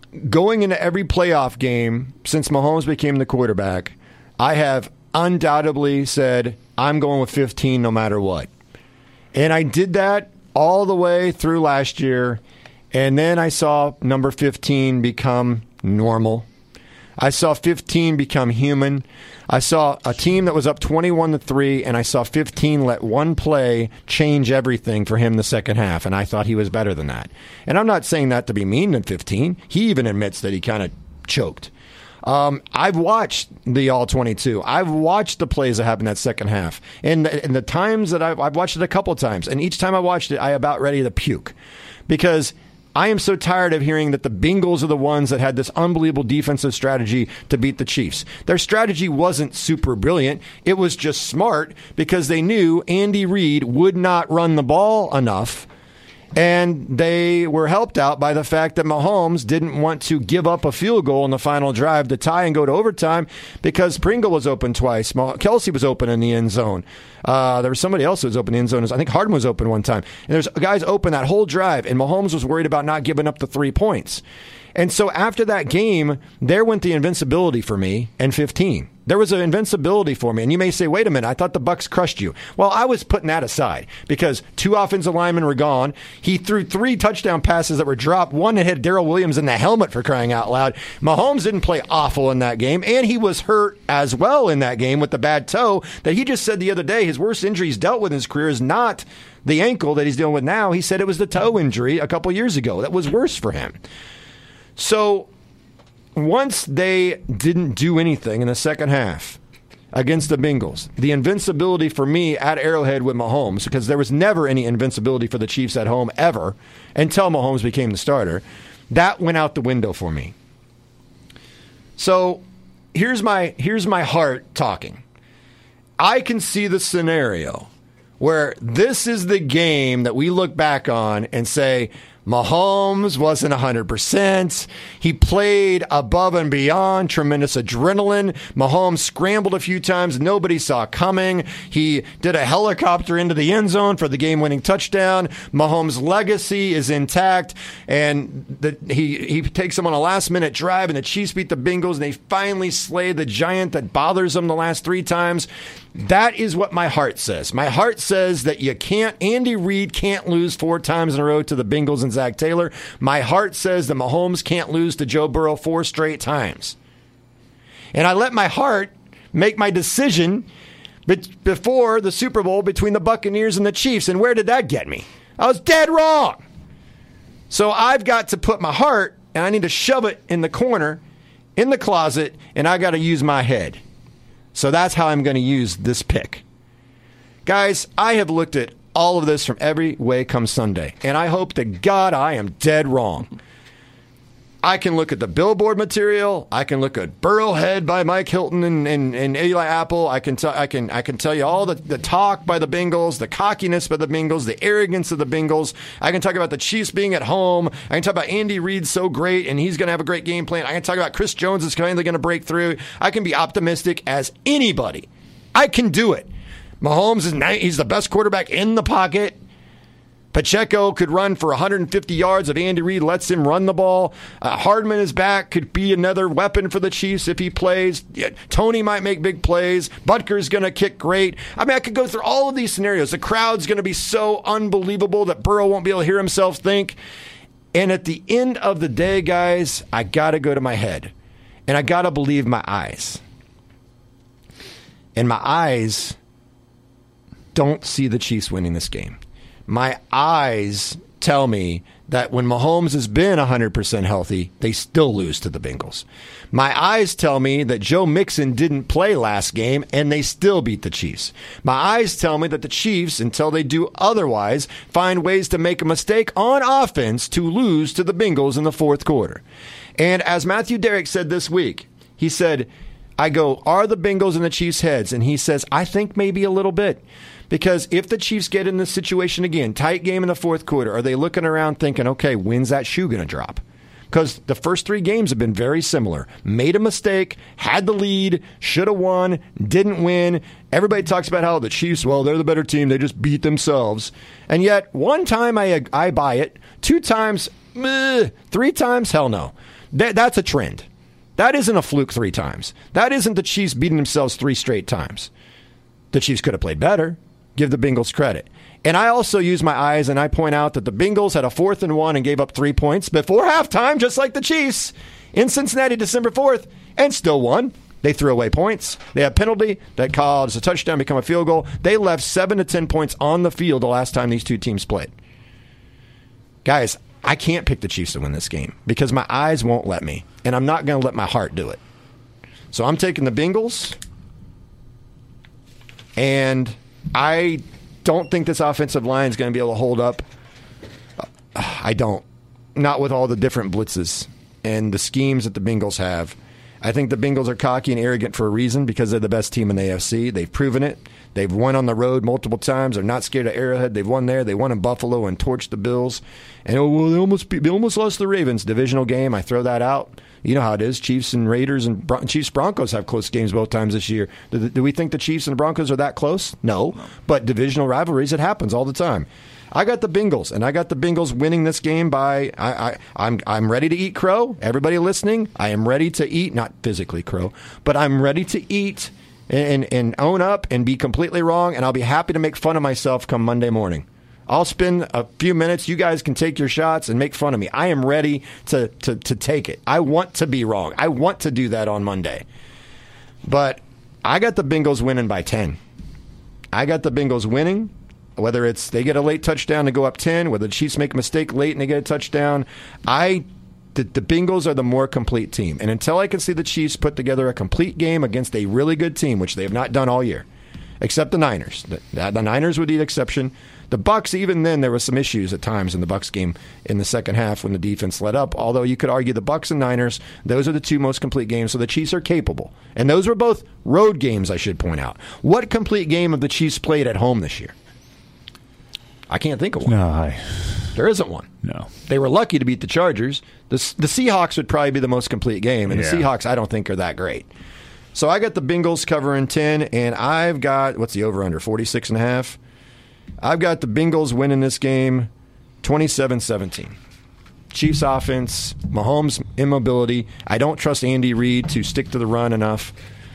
going into every playoff game since Mahomes became the quarterback, I have undoubtedly said, I'm going with fifteen no matter what. And I did that all the way through last year, and then I saw number fifteen become normal. I saw fifteen become human. I saw a team that was up twenty-one to three, and I saw fifteen let one play change everything for him the second half, and I thought he was better than that. And I'm not saying that to be mean to fifteen. He even admits that he kind of choked. Um, I've watched the all twenty-two. I've watched the plays that happened that second half. And, and the times that I've, I've watched it a couple of times, and each time I watched it, I about ready to puke. Because I am so tired of hearing that the Bengals are the ones that had this unbelievable defensive strategy to beat the Chiefs. Their strategy wasn't super brilliant. It was just smart because they knew Andy Reid would not run the ball enough. And they were helped out by the fact that Mahomes didn't want to give up a field goal in the final drive to tie and go to overtime because Pringle was open twice. Kelsey was open in the end zone. Uh, there was somebody else who was open in the end zone. I think Hardman was open one time. And there's guys open that whole drive, and Mahomes was worried about not giving up the three points. And so after that game, there went the invincibility for me and fifteen. There was an invincibility for me. And you may say, wait a minute, I thought the Bucs crushed you. Well, I was putting that aside because two offensive linemen were gone. He threw three touchdown passes that were dropped. One that had Darrell Williams in the helmet, for crying out loud. Mahomes didn't play awful in that game, and he was hurt as well in that game with the bad toe that he just said the other day his worst injury he's dealt with in his career is not the ankle that he's dealing with now. He said it was the toe injury a couple years ago. That was worse for him. So once they didn't do anything in the second half against the Bengals, the invincibility for me at Arrowhead with Mahomes, because there was never any invincibility for the Chiefs at home ever until Mahomes became the starter, that went out the window for me. So here's my here's my heart talking. I can see the scenario where this is the game that we look back on and say, Mahomes wasn't one hundred percent. He played above and beyond, tremendous adrenaline. Mahomes scrambled a few times nobody saw coming. He did a helicopter into the end zone for the game-winning touchdown. Mahomes' legacy is intact, and the, he, he takes them on a last-minute drive, and the Chiefs beat the Bengals, and they finally slay the giant that bothers them the last three times. That is what my heart says. My heart says that you can't, Andy Reid can't lose four times in a row to the Bengals and Zach Taylor. My heart says that Mahomes can't lose to Joe Burrow four straight times. And I let my heart make my decision before the Super Bowl between the Buccaneers and the Chiefs. And where did that get me? I was dead wrong. So I've got to put my heart, and I need to shove it in the corner, in the closet, and I got to use my head. So that's how I'm going to use this pick. Guys, I have looked at all of this from every way come Sunday, and I hope to God I am dead wrong. I can look at the billboard material. I can look at Burrowhead by Mike Hilton and, and, and Eli Apple. I can, t- I can I can tell you all the, the talk by the Bengals, the cockiness by the Bengals, the arrogance of the Bengals. I can talk about the Chiefs being at home. I can talk about Andy Reid so great, and he's going to have a great game plan. I can talk about Chris Jones is finally going to break through. I can be optimistic as anybody. I can do it. Mahomes is nice. He's the best quarterback in the pocket. Pacheco could run for one hundred fifty yards if Andy Reid lets him run the ball. Uh, Hardman is back, could be another weapon for the Chiefs if he plays. Yeah, Tony might make big plays. Butker's going to kick great. I mean, I could go through all of these scenarios. The crowd's going to be so unbelievable that Burrow won't be able to hear himself think. And at the end of the day, guys, I got to go to my head. And I got to believe my eyes. And my eyes don't see the Chiefs winning this game. My eyes tell me that when Mahomes has been one hundred percent healthy, they still lose to the Bengals. My eyes tell me that Joe Mixon didn't play last game, and they still beat the Chiefs. My eyes tell me that the Chiefs, until they do otherwise, find ways to make a mistake on offense to lose to the Bengals in the fourth quarter. And as Matthew Derrick said this week, he said, I go, are the Bengals in the Chiefs' heads? And he says, I think maybe a little bit. Because if the Chiefs get in this situation again, tight game in the fourth quarter, are they looking around thinking, okay, when's that shoe going to drop? Because the first three games have been very similar. Made a mistake, had the lead, should have won, didn't win. Everybody talks about how the Chiefs, well, they're the better team. They just beat themselves. And yet, one time I I buy it. Two times, meh, three times, hell no. Th- that's a trend. That isn't a fluke three times. That isn't the Chiefs beating themselves three straight times. The Chiefs could have played better. Give the Bengals credit. And I also use my eyes and I point out that the Bengals had a fourth and one and gave up three points before halftime, just like the Chiefs in Cincinnati December fourth, and still won. They threw away points. They had a penalty that caused a touchdown become a field goal. They left seven to ten points on the field the last time these two teams played. Guys, I can't pick the Chiefs to win this game because my eyes won't let me, and I'm not going to let my heart do it. So I'm taking the Bengals, and I don't think this offensive line is going to be able to hold up. I don't. Not with all the different blitzes and the schemes that the Bengals have. I think the Bengals are cocky and arrogant for a reason because they're the best team in the A F C. They've proven it. They've won on the road multiple times. They're not scared of Arrowhead. They've won there. They won in Buffalo and torched the Bills. And oh, well, they almost they almost lost the Ravens. Divisional game. I throw that out. You know how it is. Chiefs and Raiders and Bron- Chiefs Broncos have close games both times this year. Do, do we think the Chiefs and the Broncos are that close? No. no. But divisional rivalries, it happens all the time. I got the Bengals, and I got the Bengals winning this game by I, I, I'm I'm ready to eat crow. Everybody listening, I am ready to eat, not physically crow, but I'm ready to eat and, and own up and be completely wrong, and I'll be happy to make fun of myself come Monday morning. I'll spend a few minutes. You guys can take your shots and make fun of me. I am ready to, to, to take it. I want to be wrong. I want to do that on Monday. But I got the Bengals winning by ten. I got the Bengals winning. Whether it's they get a late touchdown to go up ten, whether the Chiefs make a mistake late and they get a touchdown, I the, the Bengals are the more complete team. And until I can see the Chiefs put together a complete game against a really good team, which they have not done all year, except the Niners. The, the Niners were the exception. The Bucs, even then, there were some issues at times in the Bucs game in the second half when the defense let up. Although you could argue the Bucs and Niners, those are the two most complete games, so the Chiefs are capable. And those were both road games, I should point out. What complete game have the Chiefs played at home this year? I can't think of one. No, I, there isn't one. No. They were lucky to beat the Chargers. The, the Seahawks would probably be the most complete game, and yeah. the Seahawks I don't think are that great. So I got the Bengals covering ten, and I've got, what's the over-under, forty-six and a half? I've got the Bengals winning this game twenty-seven seventeen. Chiefs offense, Mahomes' immobility. I don't trust Andy Reid to stick to the run enough.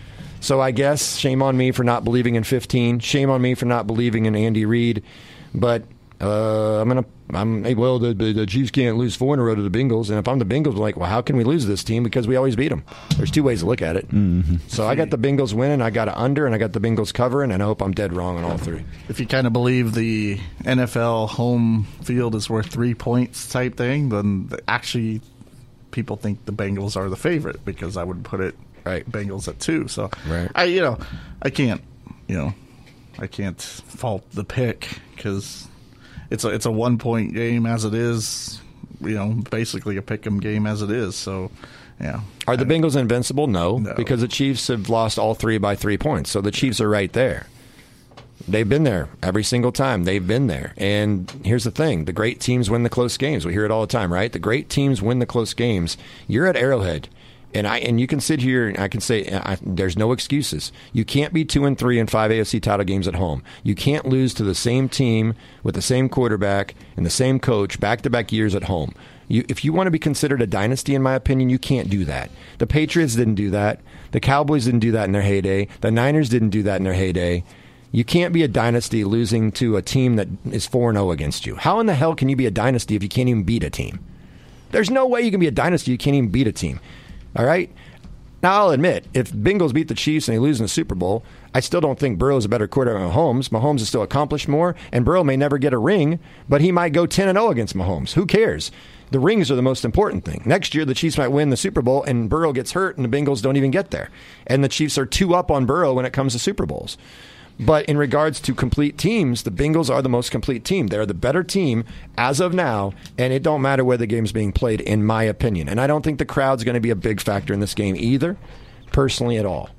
So I guess shame on me for not believing in fifteen. Shame on me for not believing in Andy Reid. But uh, I'm gonna. I'm well. The, the Chiefs can't lose four in a row to the Bengals, and if I'm the Bengals, I'm like, well, how can we lose this team? Because we always beat them. There's two ways to look at it. Mm-hmm. So I got the Bengals winning. I got it under, and I got the Bengals covering, and I hope I'm dead wrong on all three. If you kind of believe the N F L home field is worth three points type thing, then actually people think the Bengals are the favorite because I would put it right Bengals at two. So right. I, you know, I can't, you know. I can't fault the pick because it's a it's a one point game as it is, you know, basically a pick 'em game as it is. So, yeah. Are the Bengals invincible? No, no, because the Chiefs have lost all three by three points. So the Chiefs are right there. They've been there every single time. They've been there. And here's the thing: the great teams win the close games. We hear it all the time, right? The great teams win the close games. You're at Arrowhead. And I and you can sit here and I can say I, there's no excuses. You can't be two and three in five A F C title games at home. You can't lose to the same team with the same quarterback and the same coach back to back years at home. You, if you want to be considered a dynasty, in my opinion, you can't do that. The Patriots didn't do that. The Cowboys didn't do that in their heyday. The Niners didn't do that in their heyday. You can't be a dynasty losing to a team that is four and oh against you. How in the hell can you be a dynasty if you can't even beat a team? There's no way you can be a dynasty you can't even beat a team. All right? Now, I'll admit, if Bengals beat the Chiefs and they lose in the Super Bowl, I still don't think Burrow's a better quarterback than Mahomes. Mahomes has still accomplished more, and Burrow may never get a ring, but he might go ten and oh against Mahomes. Who cares? The rings are the most important thing. Next year, the Chiefs might win the Super Bowl, and Burrow gets hurt, and the Bengals don't even get there. And the Chiefs are two up on Burrow when it comes to Super Bowls. But in regards to complete teams, the Bengals are the most complete team. They're the better team as of now, and it don't matter where the game's being played, in my opinion. And I don't think the crowd's going to be a big factor in this game either, personally at all.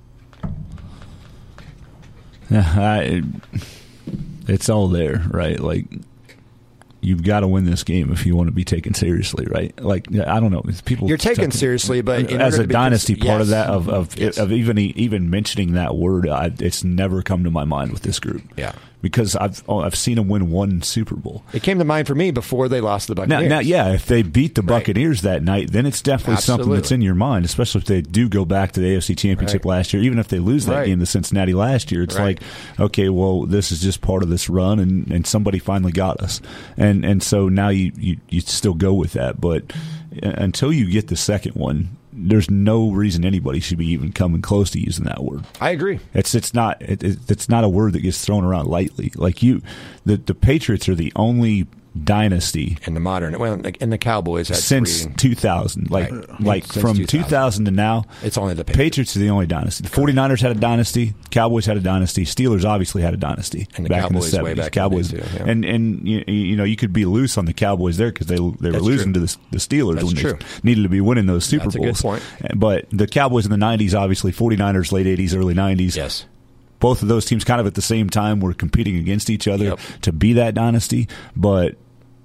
Yeah, I, it's all there, right? Like, you've got to win this game if you want to be taken seriously, right? Like, I don't know, people. You're taken talk, seriously, but in as a dynasty, cons- part yes. of that of of, yes. of even even mentioning that word, I, it's never come to my mind with this group. Yeah, because I've oh, I've seen them win one Super Bowl. It came to mind for me before they lost the Now, Buccaneers. now, yeah, if they beat the Buccaneers right. that night, then it's definitely Absolutely. something that's in your mind, especially if they do go back to the A F C Championship Right. last year. Even if they lose that Right. game to Cincinnati last year, it's Right. like, okay, well, this is just part of this run, and, and somebody finally got us. And and so now you, you, you still go with that. But until you get the second one, there's no reason anybody should be even coming close to using that word. I agree. It's it's not it, it's not a word that gets thrown around lightly. Like you, the the Patriots are the only dynasty in the modern, well, and the Cowboys had since three. two thousand. Like Right. like Since from two thousand. two thousand to now, it's only the Patriots. Patriots. are the only dynasty. The 49ers had a dynasty. Cowboys had a dynasty. Steelers obviously had a dynasty And the back Cowboys in the way seventies. back in the Cowboys, day, too, yeah. and and you, you know you could be loose on the Cowboys there because they they were That's losing true. to the, the Steelers That's when true. they needed to be winning those Super That's a good Bowls. point. But the Cowboys in the nineties, obviously 49ers late eighties, early nineties. Yes. Both of those teams kind of at the same time were competing against each other Yep. to be that dynasty, but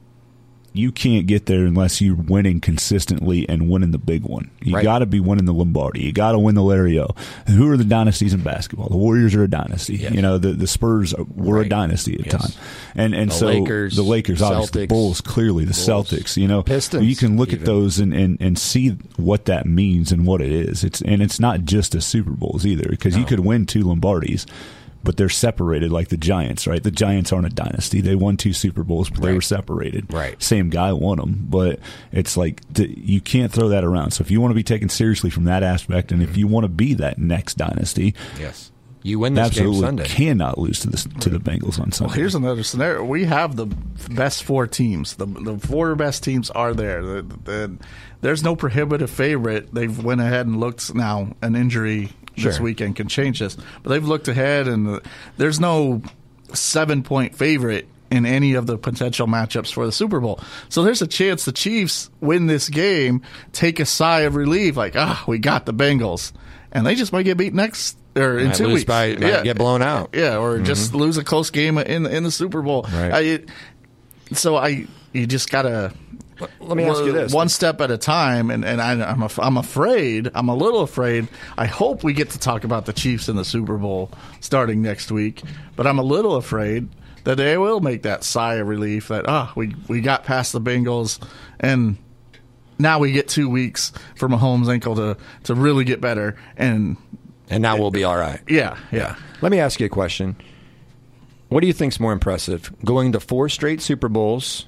you can't get there unless you're winning consistently and winning the big one. You Right. got to be winning the Lombardi. You got to win the Lario. Who are the dynasties in basketball? The Warriors are a dynasty. Yes. You know, the the Spurs were Right. a dynasty at the Yes. time, and and The so Lakers, the Lakers, obviously, Celtics, the Bulls, clearly the Bulls, Celtics. You know, Pistons, you can look even. at those and, and and see what that means and what it is. It's and it's not just a Super Bowls either, because you No. could win two Lombardis, but they're separated like the Giants, right? The Giants aren't a dynasty. They won two Super Bowls, but they Right. were separated. Right. Same guy won them, but it's like th- you can't throw that around. So if you want to be taken seriously from that aspect, and if you want to be that next dynasty, Yes. You win this absolutely game Sunday. cannot lose to the to the Bengals on Sunday. Well, here's another scenario. We have the best four teams. The the four best teams are there. The, the, there's no prohibitive favorite. They've went ahead and looked now. An injury this Sure. weekend can change this, but they've looked ahead, and the, there's no seven point favorite in any of the potential matchups for the Super Bowl. So there's a chance the Chiefs win this game, take a sigh of relief, like, ah, we got the Bengals, and they just might get beat next or in Might two lose weeks. by- might get blown out. Yeah, or Mhm. just lose a close game in in the Super Bowl. Right. I, it, so I, you just gotta. Let me ask you this. One step at a time, and, and I, I'm af- I'm afraid, I'm a little afraid. I hope we get to talk about the Chiefs in the Super Bowl starting next week, but I'm a little afraid that they will make that sigh of relief that, ah, we, we got past the Bengals, and now we get two weeks for Mahomes' ankle to, to really get better, and And now we'll be all right. yeah, yeah. Let me ask you a question. What do you think's more impressive? Going to four straight Super Bowls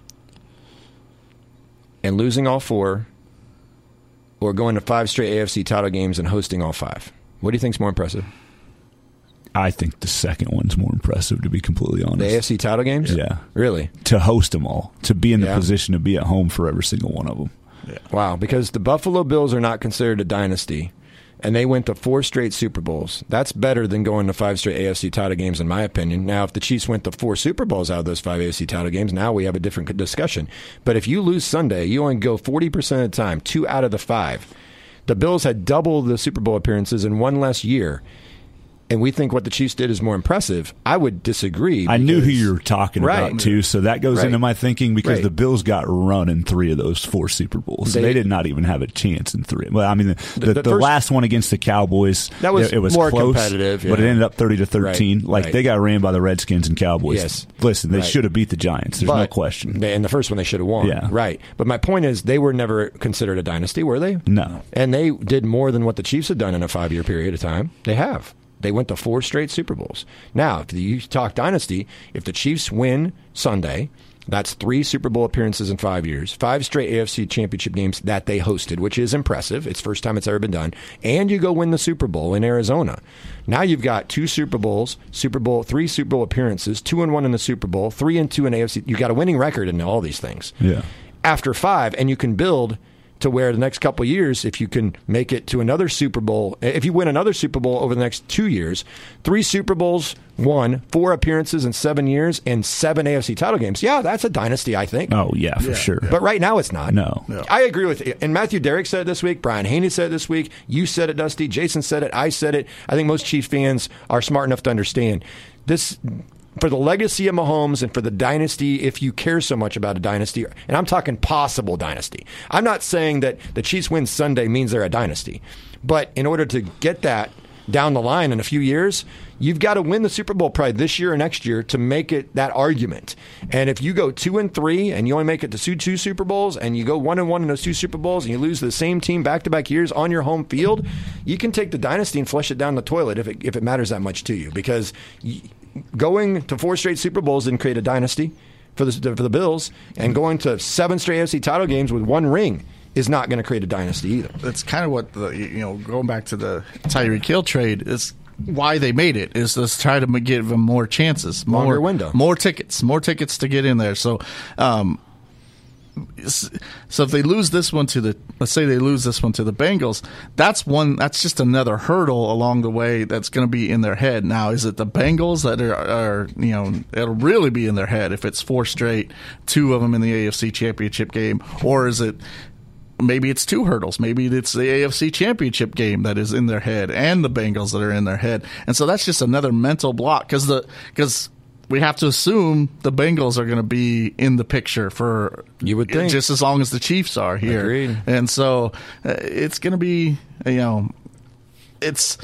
and losing all four, or going to five straight A F C title games and hosting all five? What do you think's more impressive? I think the second one's more impressive, to be completely honest. The A F C title games? Yeah. Really? To host them all, to be in the Yeah. position to be at home for every single one of them. Wow, because the Buffalo Bills are not considered a dynasty, and they went to four straight Super Bowls. That's better than going to five straight A F C title games, in my opinion. Now, if the Chiefs went to four Super Bowls out of those five A F C title games, now we have a different discussion. But if you lose Sunday, you only go forty percent of the time, two out of the five. The Bills had double the Super Bowl appearances in one less year. And we think what the Chiefs did is more impressive. I would disagree. I knew who because- you were talking Right. about, too, so that goes Right. into my thinking because Right. the Bills got run in three of those four Super Bowls. They, They- did not even have a chance in three. Well, I mean, the, The- the, the the first- last one against the Cowboys, That was it, it was more close, competitive, but it yeah. ended up thirty to thirteen. Right, Like, right. they got ran by the Redskins and Cowboys. Yes. Listen, they Right. should have beat the Giants. There's no But question. They, in the first one, they should have won. Yeah. Right. But my point is, they were never considered a dynasty, were they? No. And they did more than what the Chiefs had done in a five-year period of time. They have. They went to four straight Super Bowls. Now, if you talk dynasty, if the Chiefs win Sunday, that's three Super Bowl appearances in five years, five straight A F C championship games that they hosted, which is impressive. It's the first time it's ever been done. And you go win the Super Bowl in Arizona. Now you've got two Super Bowls, Super Bowl, three Super Bowl appearances, two and one in the Super Bowl, three and two in A F C. You've got a winning record in all these things. Yeah. After five, and you can build to where the next couple of years, if you can make it to another Super Bowl, if you win another Super Bowl over the next two years, three Super Bowls, one, four appearances in seven years, and seven A F C title games. Yeah, that's a dynasty, I think. Oh, yeah, for Yeah. sure. But right now, it's not. No. No. I agree with you. And Matthew Derrick said it this week. Brian Haney said it this week. You said it, Dusty. Jason said it. I said it. I think most Chiefs fans are smart enough to understand this. For the legacy of Mahomes and for the dynasty, if you care so much about a dynasty, and I'm talking possible dynasty. I'm not saying that the Chiefs win Sunday means they're a dynasty. But in order to get that, down the line in a few years, you've got to win the Super Bowl probably this year or next year to make it that argument. And if you go two and three and you only make it to two, two Super Bowls, and you go one and one in those two Super Bowls, and you lose to the same team back to back years on your home field, you can take the dynasty and flush it down the toilet if it if it matters that much to you. Because going to four straight Super Bowls didn't create a dynasty for the for the Bills, and going to seven straight A F C title games with one ring is not going to create a dynasty either. That's kind of what the, you know, going back to the Tyreek Hill trade is why they made it, is to try to give them more chances, more longer window, more tickets, more tickets to get in there. So, um, so if they lose this one to the, let's say they lose this one to the Bengals, that's one, that's just another hurdle along the way that's going to be in their head. Now, is it the Bengals that are, are, you know, it'll really be in their head if it's four straight, two of them in the A F C Championship game, or is it, maybe it's two hurdles. Maybe it's the A F C Championship game that is in their head and the Bengals that are in their head. And so that's just another mental block because the because we have to assume the Bengals are going to be in the picture for you would think just as long as the Chiefs are here. Agreed. And so uh, it's going to be, you know, it's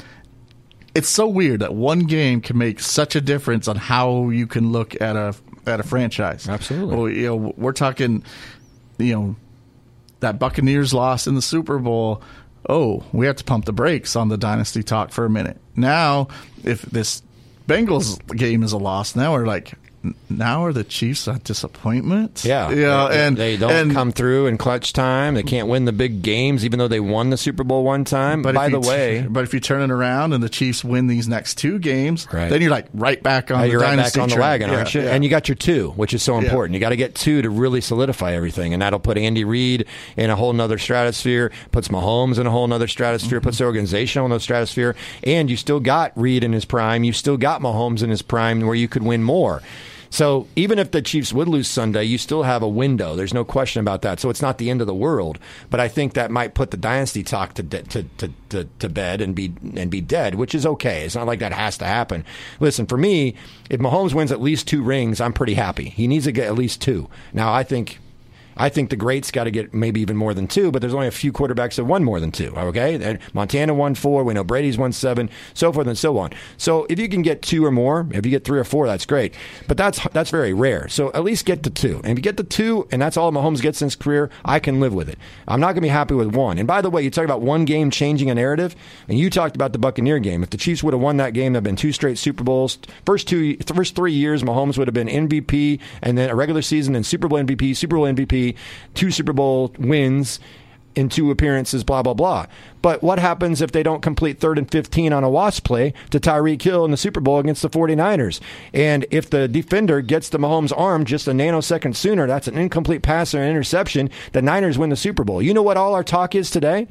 it's so weird that one game can make such a difference on how you can look at a at a franchise. Absolutely. Well, you know, we're talking, you know, that Buccaneers loss in the Super Bowl, oh, we have to pump the brakes on the dynasty talk for a minute. Now, if this Bengals game is a loss, now we're like, now are the Chiefs a disappointment? Yeah. Yeah, they, and they don't and, come through in clutch time. They can't win the big games, even though they won the Super Bowl one time. But by the t- way, but if you turn it around and the Chiefs win these next two games, right. then you're like right back on yeah, the you're right dynasty back on the train. wagon, yeah, aren't you? Yeah. And you got your two, which is so important. Yeah. You got to get two to really solidify everything, and that'll put Andy Reid in a whole nother stratosphere, puts Mahomes in a whole nother stratosphere, mm-hmm. puts the organization in a stratosphere, and you still got Reid in his prime. You still got Mahomes in his prime where you could win more. So even if the Chiefs would lose Sunday, you still have a window. There's no question about that. So it's not the end of the world. But I think that might put the dynasty talk to de- to, to, to to bed and be and be dead, which is okay. It's not like that has to happen. Listen, for me, if Mahomes wins at least two rings, I'm pretty happy. He needs to get at least two. Now, I think I think the greats got to get maybe even more than two, but there's only a few quarterbacks that won more than two, okay? And Montana won four. We know Brady's won seven, so forth and so on. So if you can get two or more, if you get three or four, that's great. But that's that's very rare. So at least get to two. And if you get to two, and that's all Mahomes gets in his career, I can live with it. I'm not going to be happy with one. And by the way, you talk about one game changing a narrative, and you talked about the Buccaneer game. If the Chiefs would have won that game, there have been two straight Super Bowls. First two, first three years, Mahomes would have been M V P, and then a regular season, and Super Bowl M V P, Super Bowl M V P, two Super Bowl wins in two appearances, blah, blah, blah. But what happens if they don't complete third and fifteen on a wasp play to Tyreek Hill in the Super Bowl against the 49ers? And if the defender gets to Mahomes' arm just a nanosecond sooner, that's an incomplete pass or an interception, the Niners win the Super Bowl. You know what all our talk is today?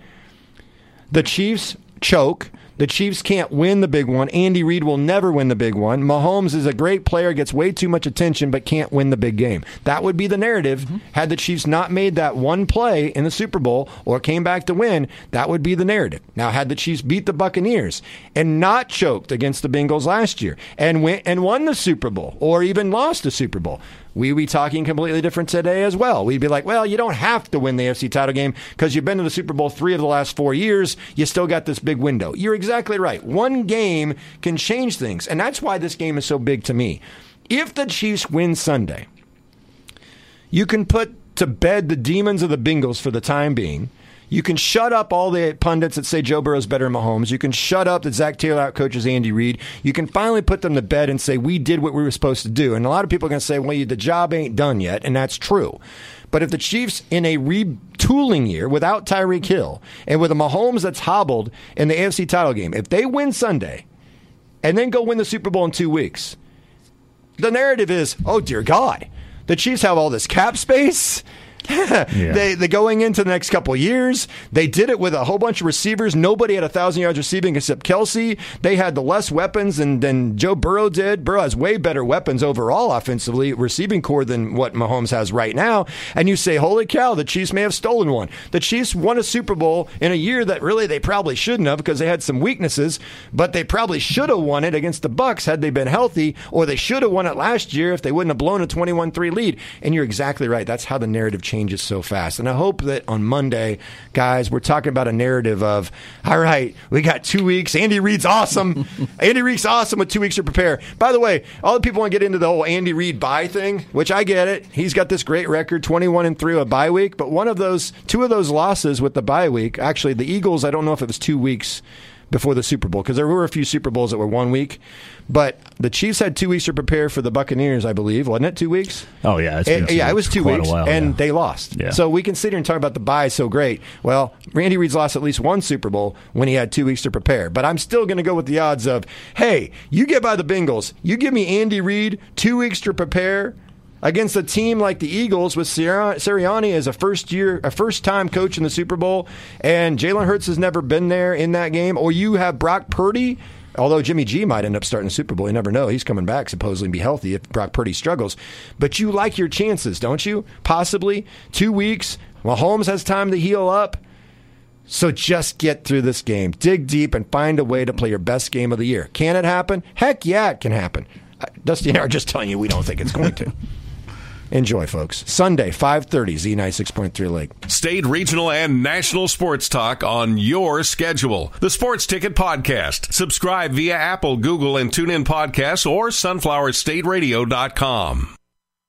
The Chiefs choke. The Chiefs can't win the big one. Andy Reid will never win the big one. Mahomes is a great player, gets way too much attention, but can't win the big game. That would be the narrative. Mm-hmm. Had the Chiefs not made that one play in the Super Bowl or came back to win, that would be the narrative. Now, had the Chiefs beat the Buccaneers and not choked against the Bengals last year and went and won the Super Bowl or even lost the Super Bowl, we'd be talking completely different today as well. We'd be like, well, you don't have to win the A F C title game because you've been to the Super Bowl three of the last four years. You still got this big window. You're exactly right. One game can change things, and that's why this game is so big to me. If the Chiefs win Sunday, you can put to bed the demons of the Bengals for the time being. You can shut up all the pundits that say Joe Burrow's better than Mahomes. You can shut up that Zach Taylor outcoaches Andy Reid. You can finally put them to bed and say, we did what we were supposed to do. And a lot of people are going to say, well, the job ain't done yet, and that's true. But if the Chiefs, in a retooling year without Tyreek Hill and with a Mahomes that's hobbled in the A F C title game, if they win Sunday and then go win the Super Bowl in two weeks, the narrative is, oh, dear God, the Chiefs have all this cap space. yeah. They they going into the next couple of years. They did it with a whole bunch of receivers. Nobody had a thousand yards receiving except Kelsey. They had the less weapons than, than Joe Burrow did. Burrow has way better weapons overall offensively, receiving core than what Mahomes has right now. And you say, holy cow, the Chiefs may have stolen one. The Chiefs won a Super Bowl in a year that really they probably shouldn't have because they had some weaknesses, but they probably should have won it against the Bucs had they been healthy, or they should have won it last year if they wouldn't have blown a twenty-one three lead. And you're exactly right. That's how the narrative changes. changes so fast. And I hope that on Monday, guys, we're talking about a narrative of, all right, we got two weeks. Andy Reid's awesome. Andy Reid's awesome with two weeks to prepare. By the way, all the people want to get into the whole Andy Reid bye thing, which I get it. He's got this great record, twenty-one and three with a bye week. But one of those, two of those losses with the bye week, actually the Eagles, I don't know if it was two weeks before the Super Bowl, because there were a few Super Bowls that were one week. But the Chiefs had two weeks to prepare for the Buccaneers, I believe. Wasn't it two weeks? Oh, yeah. It's been and, yeah, it was two weeks, while, and yeah. they lost. Yeah. So we can sit here and talk about the bye so great. Well, Randy Reid's lost at least one Super Bowl when he had two weeks to prepare. But I'm still going to go with the odds of, hey, you get by the Bengals. You give me Andy Reid two weeks to prepare against a team like the Eagles with Sirianni as a first year, a first time coach in the Super Bowl, and Jalen Hurts has never been there in that game, or you have Brock Purdy, although Jimmy G might end up starting the Super Bowl. You never know. He's coming back supposedly and be healthy if Brock Purdy struggles. But you like your chances, don't you? Possibly two weeks. Mahomes has time to heal up. So just get through this game. Dig deep and find a way to play your best game of the year. Can it happen? Heck yeah, it can happen. Dusty and I are just telling you we don't think it's going to. Enjoy, folks. Sunday, five thirty, Z ninety-six point three Lake. State, regional, and national sports talk on your schedule. The Sports Ticket Podcast. Subscribe via Apple, Google, and TuneIn Podcasts or sunflower state radio dot com.